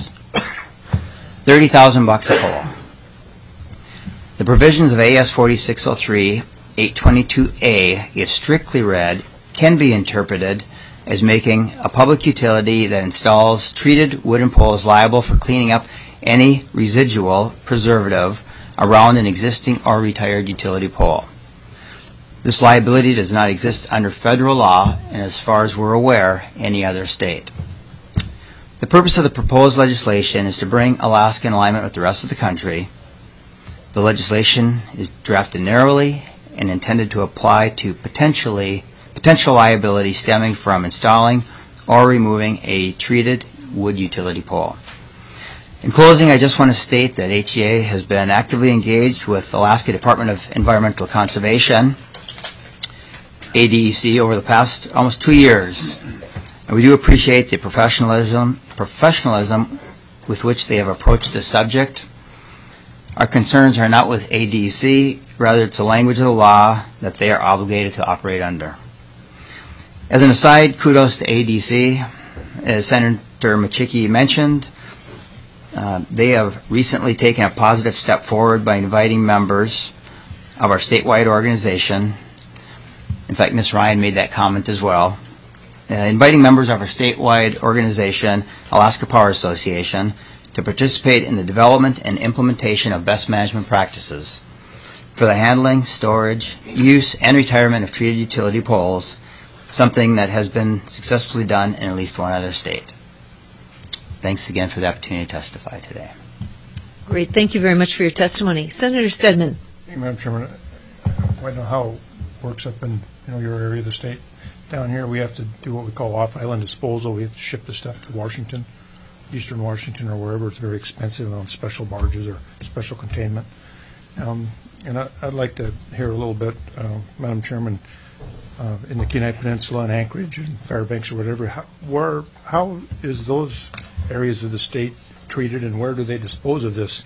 $30,000 a pole. The provisions of AS 4603 822A, if strictly read, can be interpreted as making a public utility that installs treated wooden poles liable for cleaning up any residual preservative around an existing or retired utility pole. This liability does not exist under federal law, and as far as we're aware, any other state. The purpose of the proposed legislation is to bring Alaska in alignment with the rest of the country. The legislation is drafted narrowly and intended to apply to potential liability stemming from installing or removing a treated wood utility pole. In closing, I just want to state that HEA has been actively engaged with Alaska Department of Environmental Conservation, ADEC, over the past almost 2 years. And we do appreciate the professionalism with which they have approached this subject. Our concerns are not with ADEC, rather it's the language of the law that they are obligated to operate under. As an aside, kudos to ADEC. As Senator Machicki mentioned, they have recently taken a positive step forward by inviting members of our statewide organization. In fact, Ms. Ryan made that comment as well. Inviting members of our statewide organization, Alaska Power Association, to participate in the development and implementation of best management practices for the handling, storage, use, and retirement of treated utility poles, something that has been successfully done in at least one other state. Thanks again for the opportunity to testify today. Great. Thank you very much for your testimony. Senator Stedman. Hey, Madam Chairman, I don't know how it works up in your area of the state. Down here, we have to do what we call off-island disposal. We have to ship the stuff to Washington, eastern Washington, or wherever. It's very expensive on special barges or special containment. And I'd like to hear a little bit, Madam Chairman, in the Kenai Peninsula and Anchorage and Fairbanks or whatever, how is those areas of the state treated, and where do they dispose of this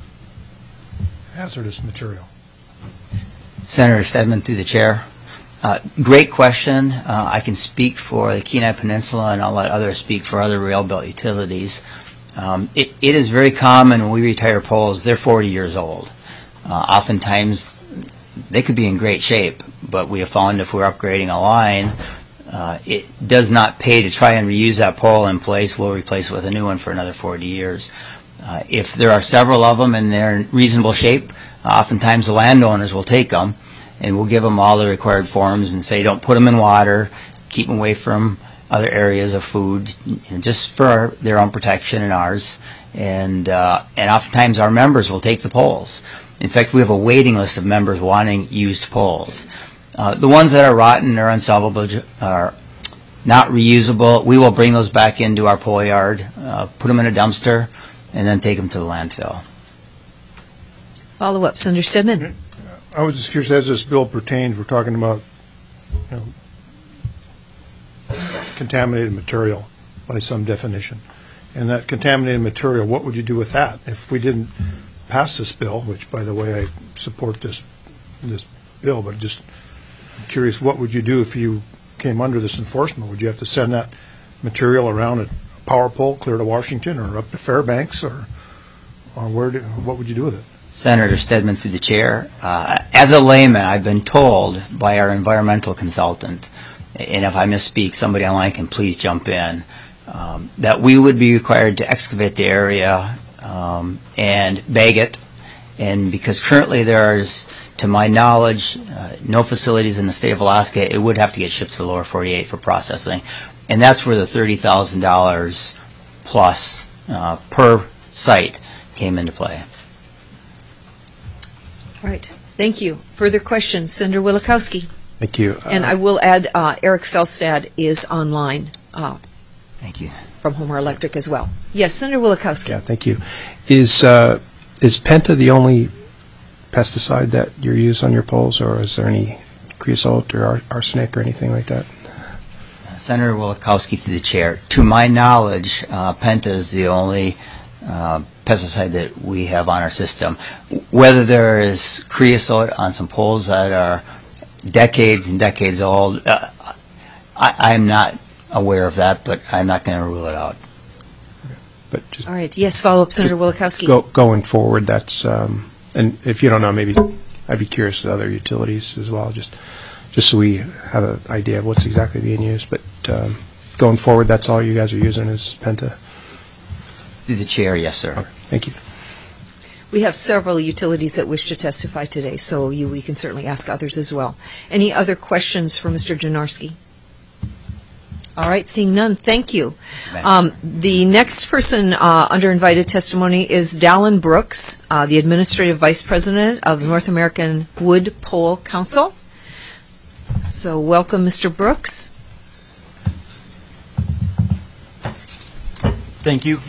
hazardous material? Senator Stedman, through the chair. Great question. I can speak for the Kenai Peninsula, and I'll let others speak for other rail-built utilities. It is very common when we retire poles, they're 40 years old. Oftentimes, they could be in great shape, but we have found if we're upgrading a line, it does not pay to try and reuse that pole in place. We'll replace it with a new one for another 40 years. If there are several of them and they're in reasonable shape, oftentimes the landowners will take them, and we'll give them all the required forms and say, don't put them in water, keep them away from other areas of food, just for their own protection and ours. And oftentimes our members will take the poles. In fact, we have a waiting list of members wanting used poles. The ones that are rotten or unsalvageable are not reusable. We will bring those back into our pole yard, put them in a dumpster, and then take them to the landfill. Follow-up, Senator Stedman. I was just curious, as this bill pertains, we're talking about, you know, contaminated material by some definition. And that contaminated material, what would you do with that? If we didn't pass this bill, which, by the way, I support this bill, but just curious, what would you do if you came under this enforcement? Would you have to send that material around a power pole clear to Washington or up to Fairbanks, or what would you do with it? Senator Stedman, through the chair, as a layman, I've been told by our environmental consultant, and if I misspeak, somebody online can please jump in, that we would be required to excavate the area and bag it. And because currently there's, to my knowledge, no facilities in the state of Alaska, it would have to get shipped to the lower 48 for processing. And that's where the $30,000 plus per site came into play. All right. Thank you. Further questions? Senator Wielechowski. Thank you. And I will add Eric Felstad is online. Thank you. From Homer Electric as well. Yes, Senator Wielechowski. Yeah, thank you. Is Penta the only pesticide that you use on your poles, or is there any creosote or arsenic or anything like that? Senator Wielechowski, through the chair. To my knowledge, Penta is the only pesticide that we have on our system. Whether there is creosote on some poles that are decades and decades old, I'm not aware of that, but I'm not going to rule it out. But just all right. Yes, follow-up, Senator Wielechowski. Going forward, that's, and if you don't know, maybe I'd be curious to other utilities as well, just so we have an idea of what's exactly being used. But going forward, that's all you guys are using is Penta? Through the chair, yes, sir. Okay, thank you. We have several utilities that wish to testify today, so we can certainly ask others as well. Any other questions for Mr. Janarski? All right, seeing none, thank you. The next person under invited testimony is Dallin Brooks, the Administrative Vice President of the North American Wood Pole Council. So welcome, Mr. Brooks. Thank you.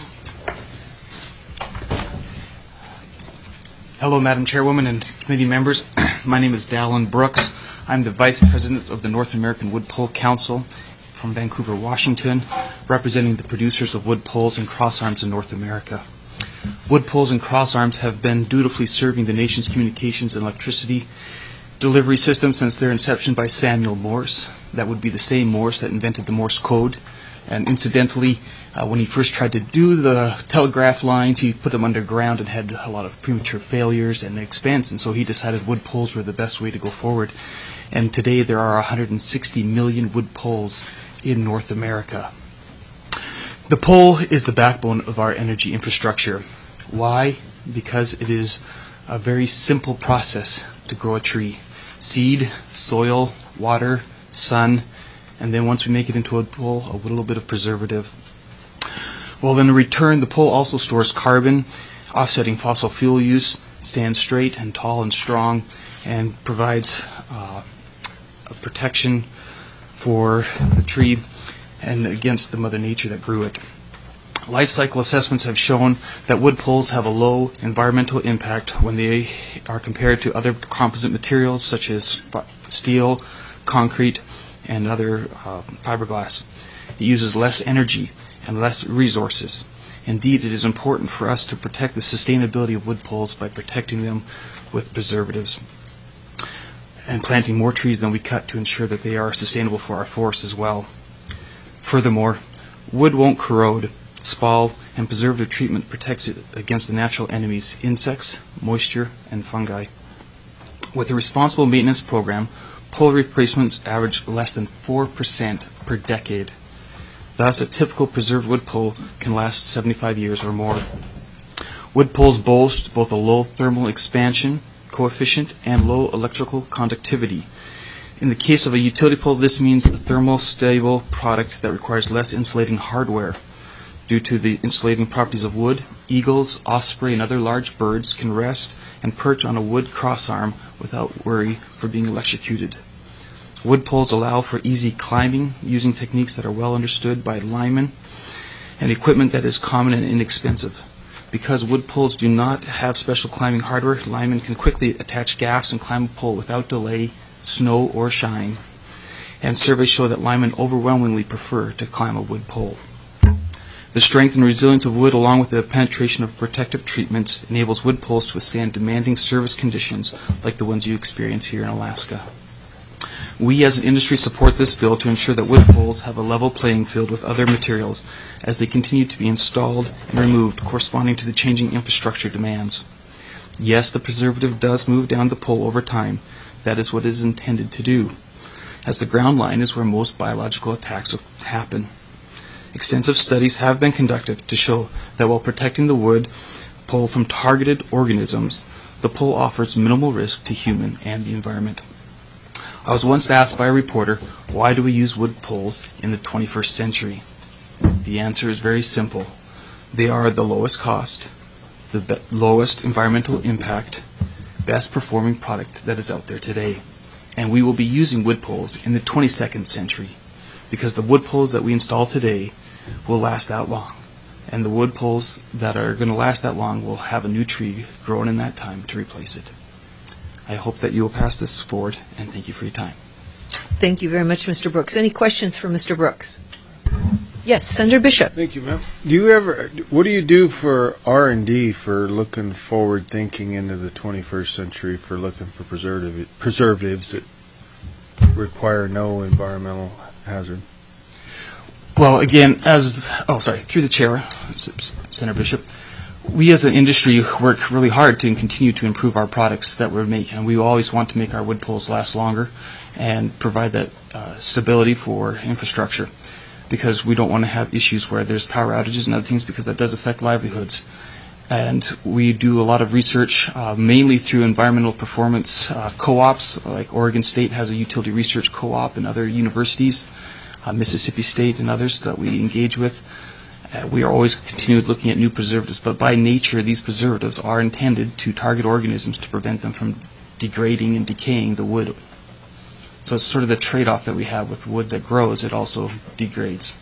Hello, Madam Chairwoman and committee members. My name is Dallin Brooks. I'm the Vice President of the North American Wood Pole Council from Vancouver, Washington, representing the producers of wood poles and crossarms in North America. Wood poles and crossarms have been dutifully serving the nation's communications and electricity delivery system since their inception by Samuel Morse. That would be the same Morse that invented the Morse code. And incidentally, when he first tried to do the telegraph lines, he put them underground and had a lot of premature failures and expense, and so he decided wood poles were the best way to go forward. And today there are 160 million wood poles in North America. The pole is the backbone of our energy infrastructure. Why? Because it is a very simple process to grow a tree. Seed, soil, water, sun, and then once we make it into a pole, a little bit of preservative. Well, then in return, the pole also stores carbon, offsetting fossil fuel use, stands straight and tall and strong, and provides a protection for the tree and against the Mother Nature that grew it. Life cycle assessments have shown that wood poles have a low environmental impact when they are compared to other composite materials such as steel, concrete, and other fiberglass. It uses less energy and less resources. Indeed, it is important for us to protect the sustainability of wood poles by protecting them with preservatives and planting more trees than we cut to ensure that they are sustainable for our forests as well. Furthermore, wood won't corrode. Spall and preservative treatment protects it against the natural enemies, insects, moisture, and fungi. With a responsible maintenance program, pole replacements average less than 4% per decade. Thus, a typical preserved wood pole can last 75 years or more. Wood poles boast both a low thermal expansion coefficient and low electrical conductivity. In the case of a utility pole, this means a thermal stable product that requires less insulating hardware. Due to the insulating properties of wood, eagles, osprey, and other large birds can rest and perch on a wood crossarm without worry for being electrocuted. Wood poles allow for easy climbing using techniques that are well understood by linemen and equipment that is common and inexpensive. Because wood poles do not have special climbing hardware, linemen can quickly attach gaffs and climb a pole without delay, snow, or shine. And surveys show that linemen overwhelmingly prefer to climb a wood pole. The strength and resilience of wood, along with the penetration of protective treatments, enables wood poles to withstand demanding service conditions like the ones you experience here in Alaska. We as an industry support this bill to ensure that wood poles have a level playing field with other materials as they continue to be installed and removed corresponding to the changing infrastructure demands. Yes, the preservative does move down the pole over time. That is what it is intended to do, as the ground line is where most biological attacks happen. Extensive studies have been conducted to show that while protecting the wood pole from targeted organisms, the pole offers minimal risk to human and the environment. I was once asked by a reporter, why do we use wood poles in the 21st century? The answer is very simple. They are the lowest cost, the lowest environmental impact, best performing product that is out there today. And we will be using wood poles in the 22nd century because the wood poles that we install today will last that long. And the wood poles that are going to last that long will have a new tree growing in that time to replace it. I hope that you will pass this forward, and thank you for your time. Thank you very much, Mr. Brooks. Any questions for Mr. Brooks? Yes, Senator Bishop. Thank you, ma'am. What do you do for R&D for looking forward, thinking into the 21st century, for looking for preservatives that require no environmental hazard? Well, again, through the chair, Senator Bishop, we as an industry work really hard to continue to improve our products that we're making, and we always want to make our wood poles last longer and provide that stability for infrastructure, because we don't want to have issues where there's power outages and other things, because that does affect livelihoods. And we do a lot of research, mainly through environmental performance co-ops, like Oregon State has a utility research co-op, and other universities, Mississippi State and others that we engage with. We are always continuing looking at new preservatives, but by nature these preservatives are intended to target organisms to prevent them from degrading and decaying the wood. So it's sort of the trade-off that we have with wood that grows, it also degrades.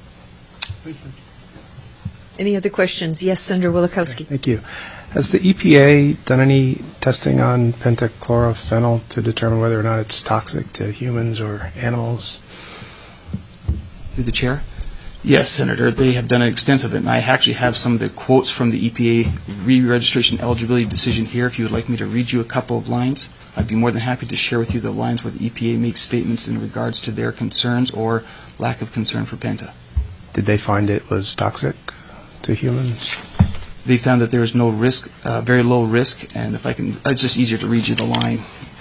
Any other questions? Yes, Senator Wielechowski. Thank you. Has the EPA done any testing on pentachlorophenol to determine whether or not it's toxic to humans or animals? Through the chair? Yes, Senator, they have done extensive, and I actually have some of the quotes from the EPA re-registration eligibility decision here. If you would like me to read you a couple of lines, I'd be more than happy to share with you the lines where the EPA makes statements in regards to their concerns or lack of concern for penta. Did they find it was toxic to humans? They found that there is no risk, very low risk, and if I can, it's just easier to read you the line.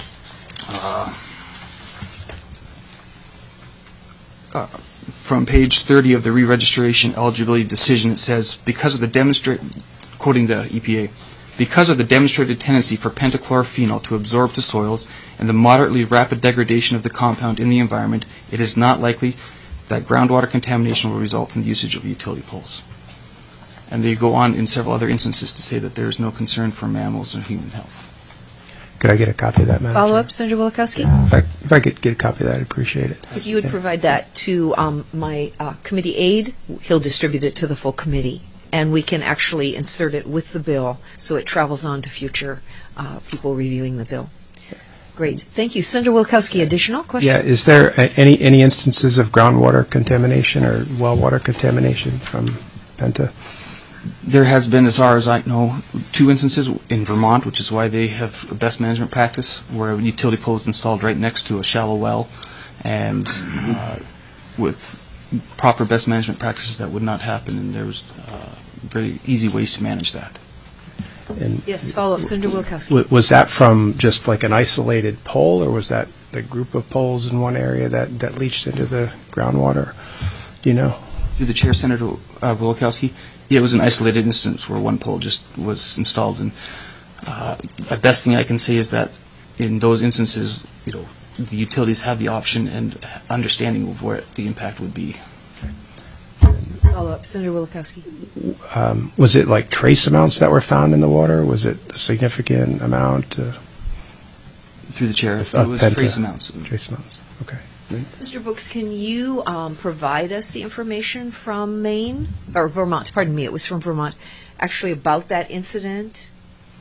From page 30 of the re-registration eligibility decision, it says, quoting the EPA, because of the demonstrated tendency for pentachlorophenol to absorb to soils and the moderately rapid degradation of the compound in the environment, it is not likely that groundwater contamination will result from the usage of utility poles. And they go on in several other instances to say that there is no concern for mammals or human health. Could I get a copy of that, Madam Follow Chair? up, Senator Wielechowski? If I could get a copy of that, I'd appreciate it. If you would provide that to my committee aide, he'll distribute it to the full committee, and we can actually insert it with the bill so it travels on to future people reviewing the bill. Great. Thank you. Senator Wielechowski, additional question? Yeah, is there any instances of groundwater contamination or well water contamination from penta? There has been, as far as I know, 2 instances in Vermont, which is why they have a best management practice, where a utility pole is installed right next to a shallow well, and with proper best management practices that would not happen, and there was very easy ways to manage that. And yes, follow up, Senator Wielechowski. Was that from just like an isolated pole, or was that a group of poles in one area that leached into the groundwater? Do you know? Through the chair, Senator Wielechowski. Yeah, it was an isolated instance where one pole just was installed, and the best thing I can say is that in those instances, the utilities have the option and understanding of where the impact would be. Follow up, Senator Wielechowski. Was it like trace amounts that were found in the water? Was it a significant amount? Through the chair, it was penta? trace amounts. Trace amounts. Okay. Mr. Brooks, can you provide us the information from Maine, or Vermont, pardon me, it was from Vermont, actually about that incident?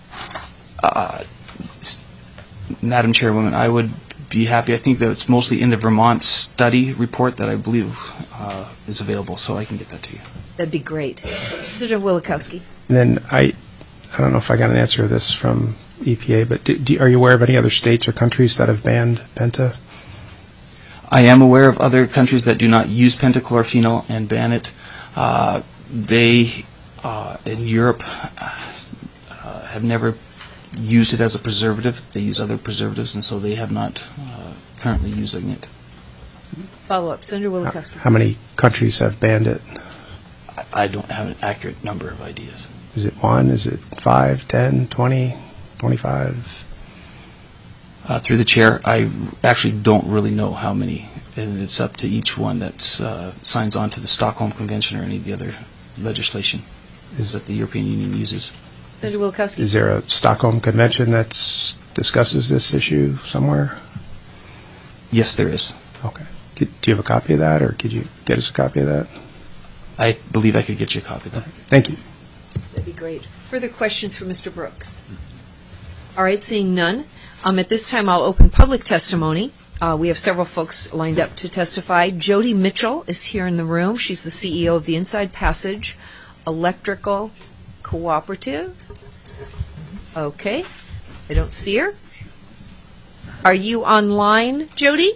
Madam Chairwoman, I would be happy. I think that it's mostly in the Vermont study report that I believe is available, so I can get that to you. That'd be great. Senator Wielechowski. And then I don't know if I got an answer to this from EPA, but are you aware of any other states or countries that have banned penta? I am aware of other countries that do not use pentachlorophenol and ban it. They, in Europe, have never used it as a preservative. They use other preservatives, and so they have not currently using it. Follow-up. Senator Wielechowski. How many countries have banned it? I don't have an accurate number of ideas. Is it 1? Is it 5, 10, 20, 25? Through the chair, I actually don't really know how many, and it's up to each one that signs on to the Stockholm Convention or any of the other legislation that the European Union uses. Senator Wielechowski. Is there a Stockholm Convention that discusses this issue somewhere? Yes, there is. Okay. Do you have a copy of that, or could you get us a copy of that? I believe I could get you a copy of that. Thank you. That'd be great. Further questions for Mr. Brooks? All right, seeing none. At this time, I'll open public testimony. We have several folks lined up to testify. Jody Mitchell is here in the room. She's the CEO of the Inside Passage Electrical Cooperative. Okay. I don't see her. Are you online, Jody?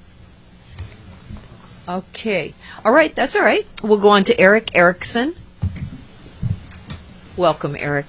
Okay. All right, that's all right. We'll go on to Eric Erickson. Welcome, Eric.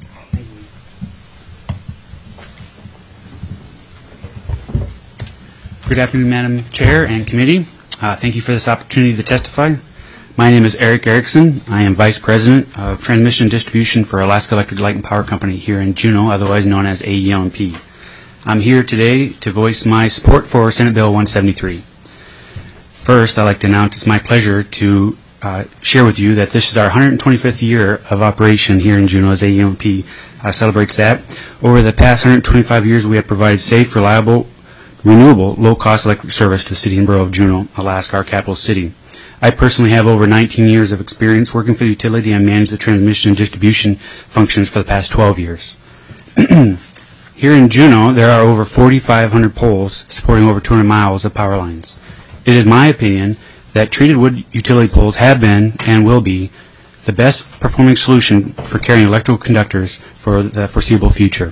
Good afternoon, Madam Chair and Committee. Thank you for this opportunity to testify. My name is Eric Erickson. I am Vice President of Transmission and Distribution for Alaska Electric Light and Power Company here in Juneau, otherwise known as AEL&P. I'm here today to voice my support for Senate Bill 173. First, I'd like to announce it's my pleasure to share with you that this is our 125th year of operation here in Juneau as AEL&P celebrates that. Over the past 125 years, we have provided safe, reliable, renewable, low-cost electric service to the city and borough of Juneau, Alaska, our capital city. I personally have over 19 years of experience working for the utility and manage the transmission and distribution functions for the past 12 years. Here in Juneau, there are over 4,500 poles supporting over 200 miles of power lines. It is my opinion that treated wood utility poles have been and will be the best performing solution for carrying electrical conductors for the foreseeable future.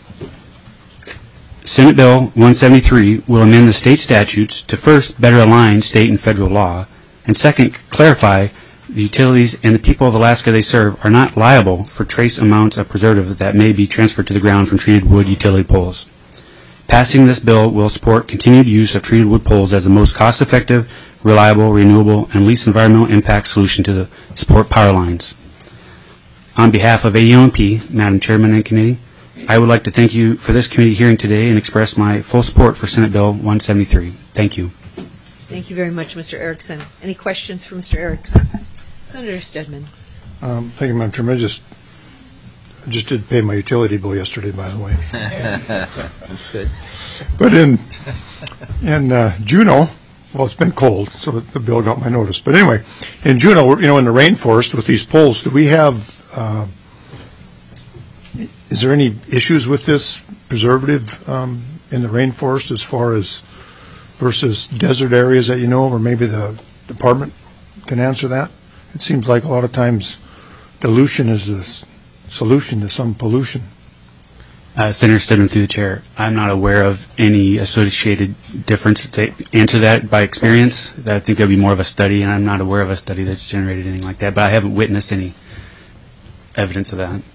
Senate Bill 173 will amend the state statutes to first better align state and federal law, and second, clarify the utilities and the people of Alaska they serve are not liable for trace amounts of preservative that may be transferred to the ground from treated wood utility poles. Passing this bill will support continued use of treated wood poles as the most cost-effective, reliable, renewable, and least environmental impact solution to support power lines. On behalf of AEL&P, Madam Chairman and Committee, I would like to thank you for this committee hearing today and express my full support for Senate Bill 173. Thank you. Thank you very much, Mr. Erickson. Any questions for Mr. Erickson? Senator Stedman. Thank you, Madam Chairman. I just did pay my utility bill yesterday, by the way. That's good. But in Juneau, well, it's been cold, so the bill got my notice. But anyway, in Juneau, in the rainforest with these poles, do we have? Is there any issues with this preservative in the rainforest as far as versus desert areas that you know of, or maybe the department can answer that? It seems like a lot of times dilution is the solution to some pollution. Senator Stedman, through the chair, I'm not aware of any associated difference. To answer that by experience, I think there would be more of a study, and I'm not aware of a study that's generated anything like that, but I haven't witnessed any evidence of that.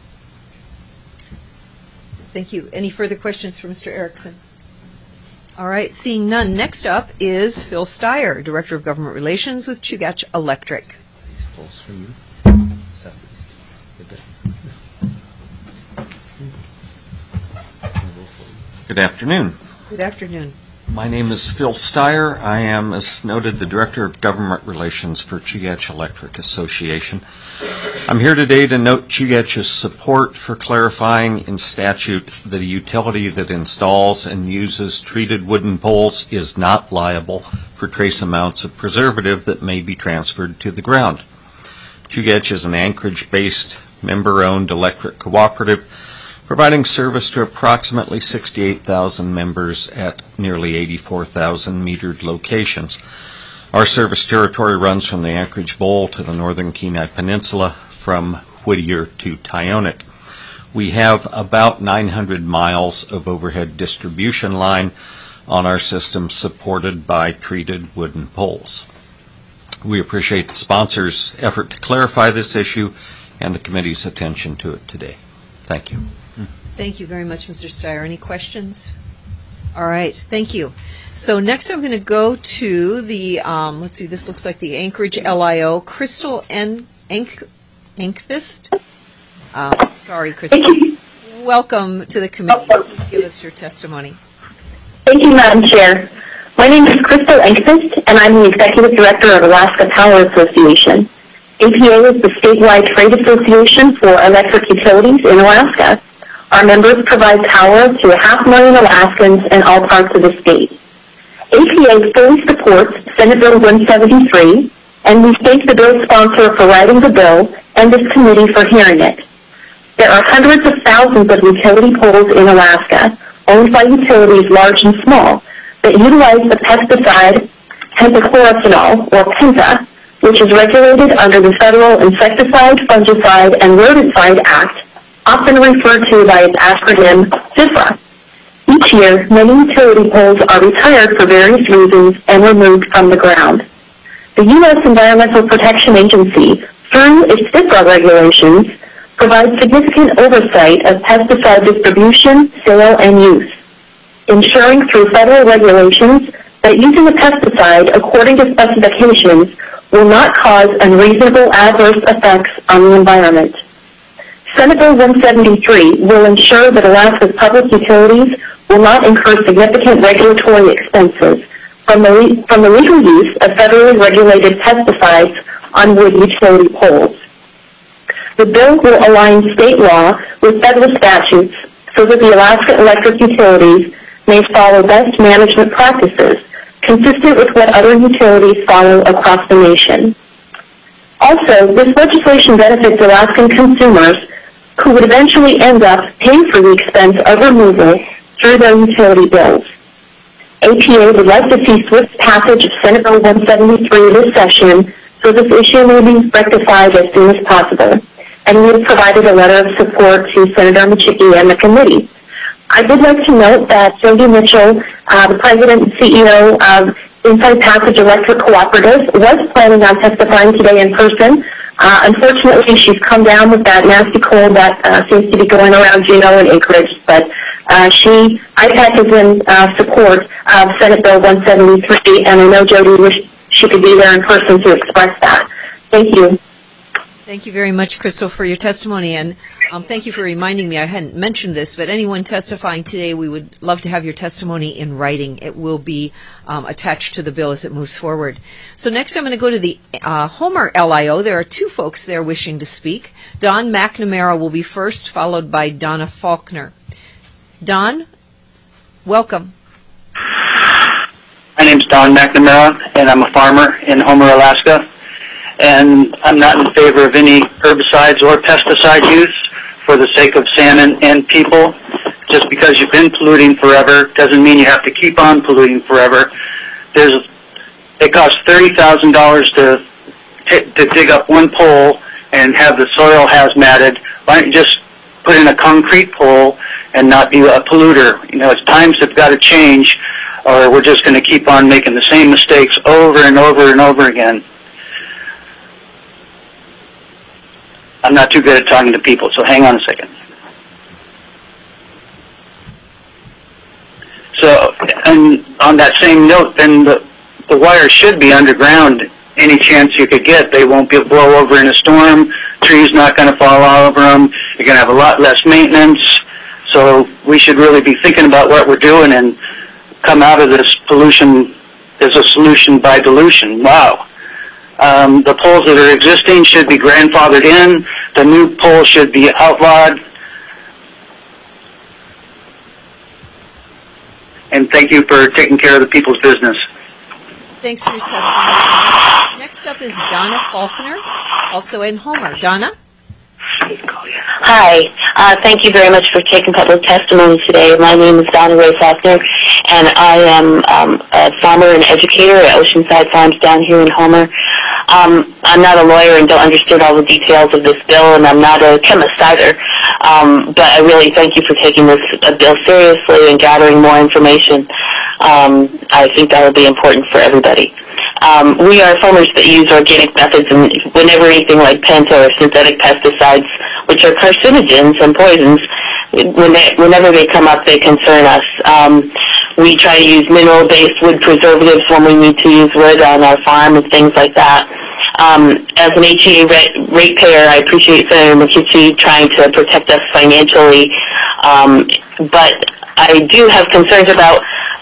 Thank you. Any further questions for Mr. Erickson? All right, seeing none. Next up is Phil Steyer, Director of Government Relations with Chugach Electric. These poles for you. Good afternoon. Good afternoon. My name is Phil Steyer. I am, as noted, the Director of Government Relations for Chugach Electric Association. I'm here today to note Chugach's support for clarifying in statute that a utility that installs and uses treated wooden poles is not liable for trace amounts of preservative that may be transferred to the ground. Chugach is an Anchorage-based, member-owned electric cooperative providing service to approximately 68,000 members at nearly 84,000 metered locations. Our service territory runs from the Anchorage Bowl to the northern Kenai Peninsula, from Whittier to Tyonek. We have about 900 miles of overhead distribution line on our system supported by treated wooden poles. We appreciate the sponsor's effort to clarify this issue and the committee's attention to it today. Thank you. Thank you very much, Mr. Steyer. Any questions? All right, thank you. So next I'm going to go to the, let's see, this looks like the Anchorage LIO, Crystal Engqvist. Sorry, Crystal. Welcome to the committee. Please give us your testimony. Thank you, Madam Chair. My name is Crystal Engqvist, and I'm the Executive Director of Alaska Power Association. APA is the statewide trade association for electric utilities in Alaska. Our members provide power to 500,000 Alaskans in all parts of the state. APA fully supports Senate Bill 173, and we thank the bill sponsor for writing the bill and this committee for hearing it. There are hundreds of thousands of utility poles in Alaska, owned by utilities large and small, that utilize the pesticide pentachlorophenol, or penta, which is regulated under the Federal Insecticide, Fungicide, and Rodenticide Act, often referred to by its acronym FIFRA. Each year, many utility poles are retired for various reasons and removed from the ground. The U.S. Environmental Protection Agency, through its FIFRA regulations, provides significant oversight of pesticide distribution, sale, and use, ensuring through federal regulations that using a pesticide according to specifications will not cause unreasonable adverse effects on the environment. Senate Bill 173 will ensure that Alaska's public utilities will not incur significant regulatory expenses from the legal use of federally regulated pesticides on wood utility poles. The bill will align state law with federal statutes so that the Alaska electric utilities may follow best management practices consistent with what other utilities follow across the nation. Also, this legislation benefits Alaskan consumers who would eventually end up paying for the expense of removal through their utility bills. APA would like to see swift passage of Senate Bill 173 this session so this issue may be rectified as soon as possible, and we have provided a letter of support to Senator Michicki and the committee. I would like to note that Jody Mitchell, the President and CEO of Inside Passage Electric Cooperative, was planning on testifying today in person. Unfortunately, she's come down with that nasty cold that seems to be going around Juneau and Anchorage, but IPAC is in support of Senate Bill 173, and I know Jody wished she could be there in person to express that. Thank you. Thank you very much, Crystal, for your testimony, and thank you for reminding me. I hadn't mentioned this, but anyone testifying today, we would love to have your testimony in writing. It will be attached to the bill as it moves forward. So next I'm going to go to the Homer LIO. There are two folks there wishing to speak. Don McNamara will be first, followed by Donna Faulkner. Don, welcome. My name's Don McNamara, and I'm a farmer in Homer, Alaska. And I'm not in favor of any herbicides or pesticide use for the sake of salmon and people. Just because you've been polluting forever doesn't mean you have to keep on polluting forever. It costs $30,000 to dig up one pole and have the soil hazmated. Why don't you just put in a concrete pole and not be a polluter? You know, it's times have got to change, or we're just going to keep on making the same mistakes over and over and over again. I'm not too good at talking to people, so hang on a second. So, and on that same note, then the wires should be underground any chance you could get. They won't blow over in a storm. Trees not going to fall all over them. You're going to have a lot less maintenance. So we should really be thinking about what we're doing and come out of this pollution is a solution by dilution. Wow. The poles that are existing should be grandfathered in. The new poles should be outlawed. And thank you for taking care of the people's business. Thanks for your testimony. Next up is Donna Faulkner, also in Homer. Donna? Hi. Thank you very much for taking public testimony today. My name is Donna Ray Faulkner, and I am a farmer and educator at Oceanside Farms down here in Homer. I'm not a lawyer and don't understand all the details of this bill, and I'm not a chemist either. But I really thank you for taking this bill seriously and gathering more information. I think that will be important for everybody. We are farmers that use organic methods, and whenever anything like penta or synthetic pesticides, which are carcinogens and poisons, whenever they come up, they concern us. We try to use mineral-based wood preservatives when we need to use wood on our farm and things like that. As an HEA ratepayer, I appreciate Senator McKitchie trying to protect us financially, but I do have concerns about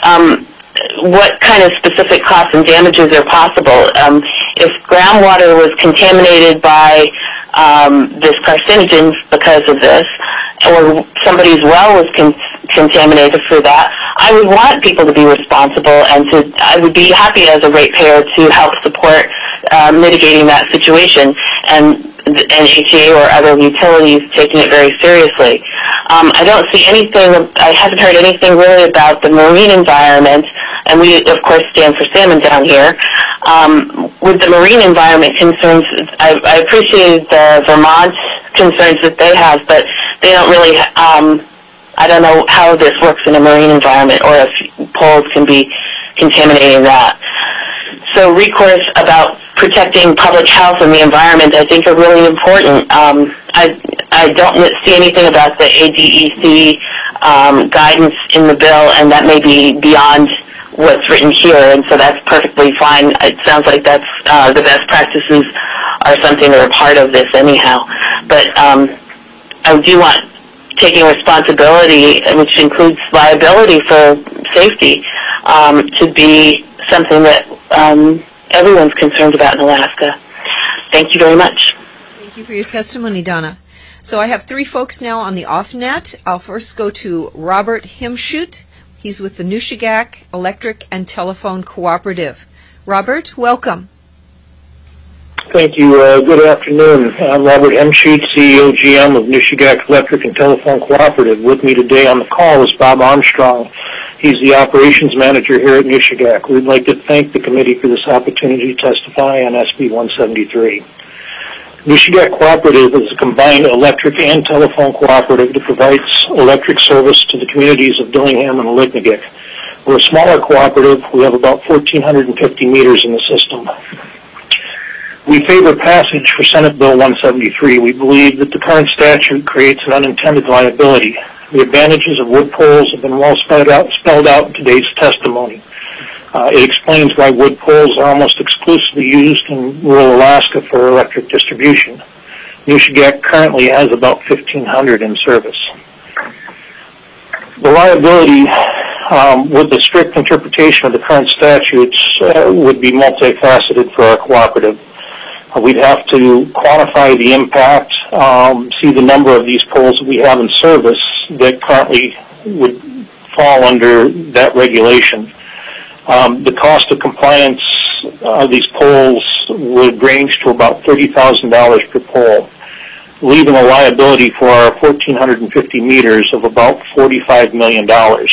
what kind of specific costs and damages are possible. If groundwater was contaminated by this carcinogen because of this, or somebody's well was contaminated for that, I would want people to be responsible, and I would be happy as a ratepayer to help support mitigating that situation, and HEA or other utilities taking it very seriously. I don't see anything, I haven't heard anything really about the marine environment, and we, of course, stand for salmon down here. With the marine environment concerns, I appreciate the Vermont concerns that they have, but they don't really, I don't know how this works in a marine environment or if poles can be contaminating that. So recourse about protecting public health and the environment, I think, are really important. I don't see anything about the ADEC guidance in the bill, and that may be beyond what's written here, and so that's perfectly fine. It sounds like that's the best practices are something that are part of this anyhow. But I do want taking responsibility, which includes liability for safety, to be something that everyone's concerned about in Alaska. Thank you very much. Thank you for your testimony, Donna. So I have three folks now on the off-net. I'll first go to Robert Himshut. He's with the Nushagak Electric and Telephone Cooperative. Robert, welcome. Thank you. Good afternoon. I'm Robert Hemshut, CEO GM of Nushagak Electric and Telephone Cooperative. With me today on the call is Bob Armstrong. He's the operations manager here at Nushagak. We'd like to thank the committee for this opportunity to testify on SB 173. Nushagak Cooperative is a combined electric and telephone cooperative that provides electric service to the communities of Dillingham and Alignagik. We're a smaller cooperative. We have about 1,450 meters in the system. We favor passage for Senate Bill 173. We believe that the current statute creates an unintended liability. The advantages of wood poles have been well spelled out in today's testimony. It explains why wood poles are almost exclusively used in rural Alaska for electric distribution. Nushagak currently has about 1,500 in service. The liability with the strict interpretation of the current statutes would be multifaceted for our cooperative. We'd have to quantify the impact, see the number of these poles that we have in service that currently would fall under that regulation. The cost of compliance of these poles would range to about $30,000 per pole, leaving a liability for our 1,450 meters of about $45 million.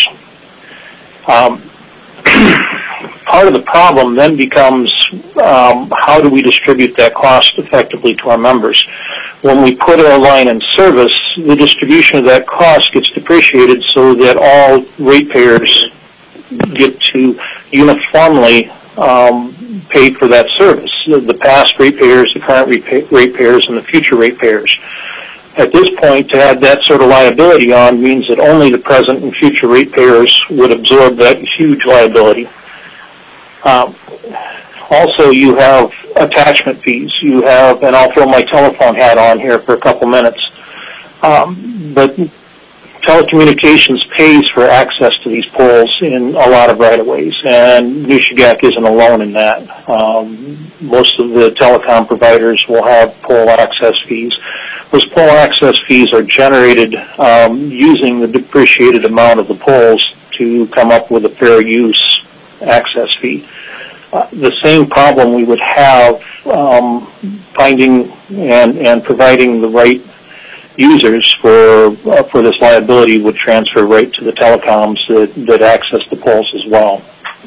Part of the problem then becomes how do we distribute that cost effectively to our members? When we put our line in service, the distribution of that cost gets depreciated so that all ratepayers get to uniformly pay for that service, the past ratepayers, the current ratepayers, and the future ratepayers. At this point, to add that sort of liability on means that only the present and future ratepayers would absorb that huge liability. Also, you have attachment fees. You have, and I'll throw my telephone hat on here for a couple minutes, but telecommunications pays for access to these poles in a lot of right-of-ways, and Nushagak isn't alone in that. Most of the telecom providers will have pole access fees. Those pole access fees are generated using the depreciated amount of the poles to come up with a fair use access fee. The same problem we would have finding and providing the right users for this liability would transfer right to the telecoms that access the poles as well.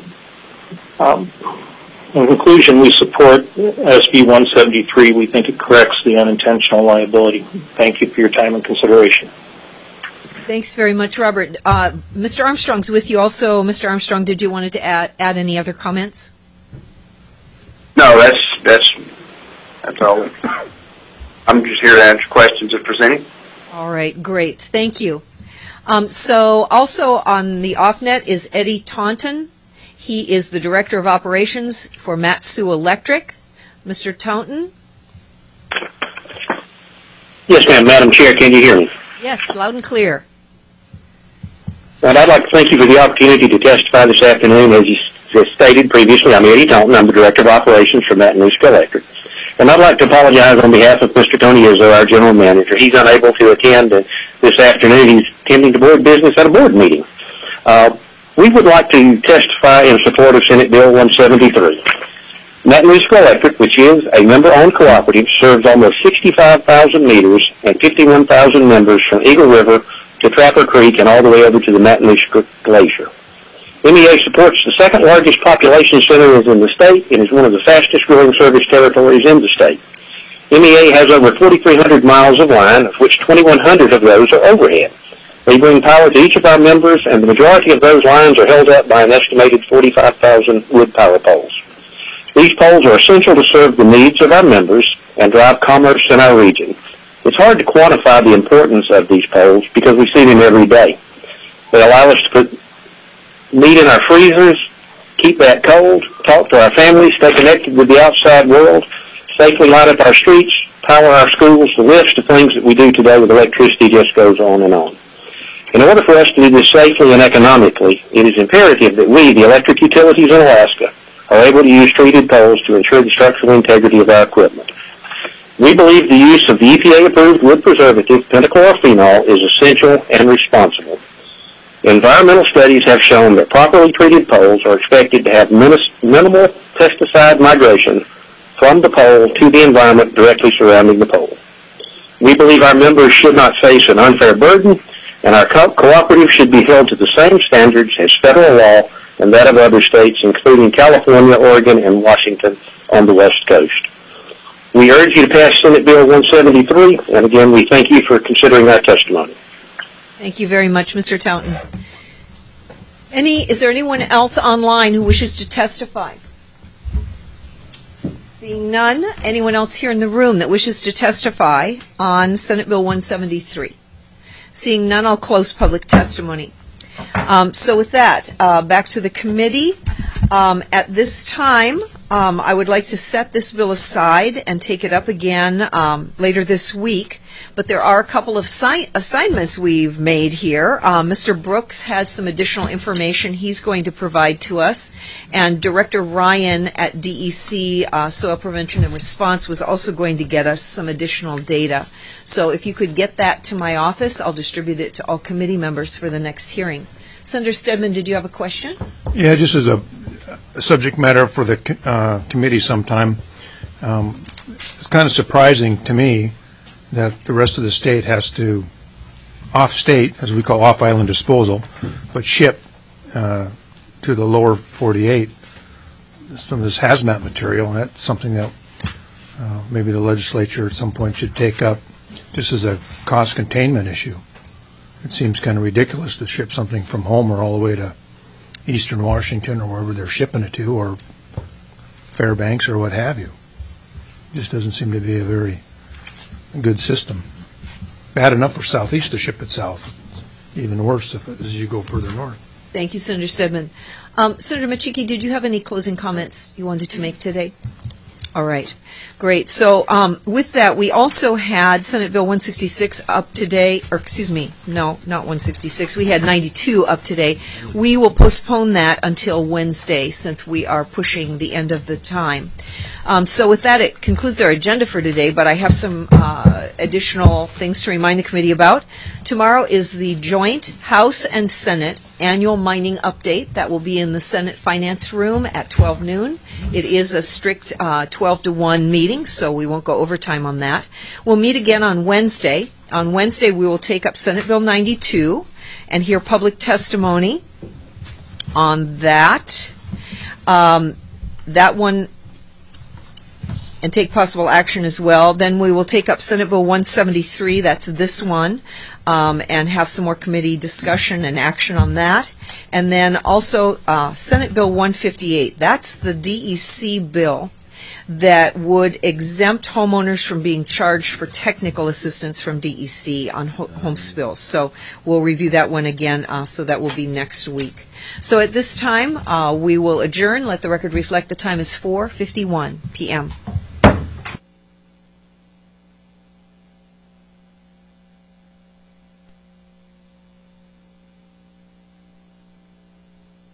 In conclusion, we support SB 173. We think it corrects the unintentional liability. Thank you for your time and consideration. Thanks very much, Robert. Mr. Armstrong's with you also. Mr. Armstrong, did you want to add any other comments? No, that's all. I'm just here to answer questions if there's any. All right, great. Thank you. So also on the off-net is Eddie Taunton. He is the Director of Operations for Matsu Electric. Mr. Taunton? Yes, ma'am. Madam Chair, can you hear me? Yes, loud and clear. And I'd like to thank you for the opportunity to testify this afternoon. As you stated previously, I'm Eddie Taunton. I'm the Director of Operations for Matanuska Electric. And I'd like to apologize on behalf of Mr. Tony Izzo, our General Manager. He's unable to attend this afternoon. He's attending the board business at a board meeting. We would like to testify in support of Senate Bill 173. Matanuska Electric, which is a member-owned cooperative, serves almost 65,000 meters and 51,000 members from Eagle River to Trapper Creek and all the way over to the Matanuska Glacier. MEA supports the second largest population center in the state and is one of the fastest growing service territories in the state. MEA has over 4,300 miles of line, of which 2,100 of those are overhead. They bring power to each of our members, and the majority of those lines are held up by an estimated 45,000 wood power poles. These poles are essential to serve the needs of our members and drive commerce in our region. It's hard to quantify the importance of these poles because we see them every day. They allow us to put meat in our freezers, keep that cold, talk to our families, stay connected with the outside world, safely light up our streets, power our schools. The list of things that we do today with electricity just goes on and on. In order for us to do this safely and economically, it is imperative that we, the electric utilities in Alaska, are able to use treated poles to ensure the structural integrity of our equipment. We believe the use of the EPA-approved wood preservative, pentachlorophenol, is essential and responsible. Environmental studies have shown that properly treated poles are expected to have minimal pesticide migration from the pole to the environment directly surrounding the pole. We believe our members should not face an unfair burden, and our cooperative should be held to the same standards as federal law and that of other states, including California, Oregon, and Washington on the West Coast. We urge you to pass Senate Bill 173, and again, we thank you for considering our testimony. Thank you very much, Mr. Taunton. Is there anyone else online who wishes to testify? Seeing none, anyone else here in the room that wishes to testify on Senate Bill 173? Seeing none, I'll close public testimony. So with that, back to the committee. At this time, I would like to set this bill aside and take it up again later this week. But there are a couple of assignments we've made here. Mr. Brooks has some additional information he's going to provide to us. And Director Ryan at DEC, Soil Prevention and Response, was also going to get us some additional data. So if you could get that to my office, I'll distribute it to all committee members for the next hearing. Senator Stedman, did you have a question? Yeah, just as a subject matter for the committee sometime. It's kind of surprising to me that the rest of the state has to off-state, as we call off-island disposal, but ship to the lower 48 some of this hazmat material, and that's something that maybe the legislature at some point should take up just as a cost containment issue. It seems kind of ridiculous to ship something from Homer all the way to eastern Washington or wherever they're shipping it to, or Fairbanks or what have you. It just doesn't seem to be a very good system. Bad enough for Southeast to ship it south. Even worse as you go further north. Thank you, Senator Stedman. Senator Machiki, did you have any closing comments you wanted to make today? All right, great. So with that, we also had Senate Bill 166 up today, or excuse me, no, not 166. We had 92 up today. We will postpone that until Wednesday since we are pushing the end of the time. So with that, it concludes our agenda for today, but I have some additional things to remind the committee about. Tomorrow is the joint House and Senate annual mining update. That will be in the Senate Finance Room at 12 noon. It is a strict 12 to 1 meeting, so we won't go overtime on that. We'll meet again on Wednesday. On Wednesday, we will take up Senate Bill 92 and hear public testimony on that. That one, and take possible action as well. Then we will take up Senate Bill 173, that's this one, and have some more committee discussion and action on that. And then also Senate Bill 158, that's the DEC bill that would exempt homeowners from being charged for technical assistance from DEC on home spills. So we'll review that one again, so that will be next week. So at this time, we will adjourn. Let the record reflect the time is 4:51 p.m.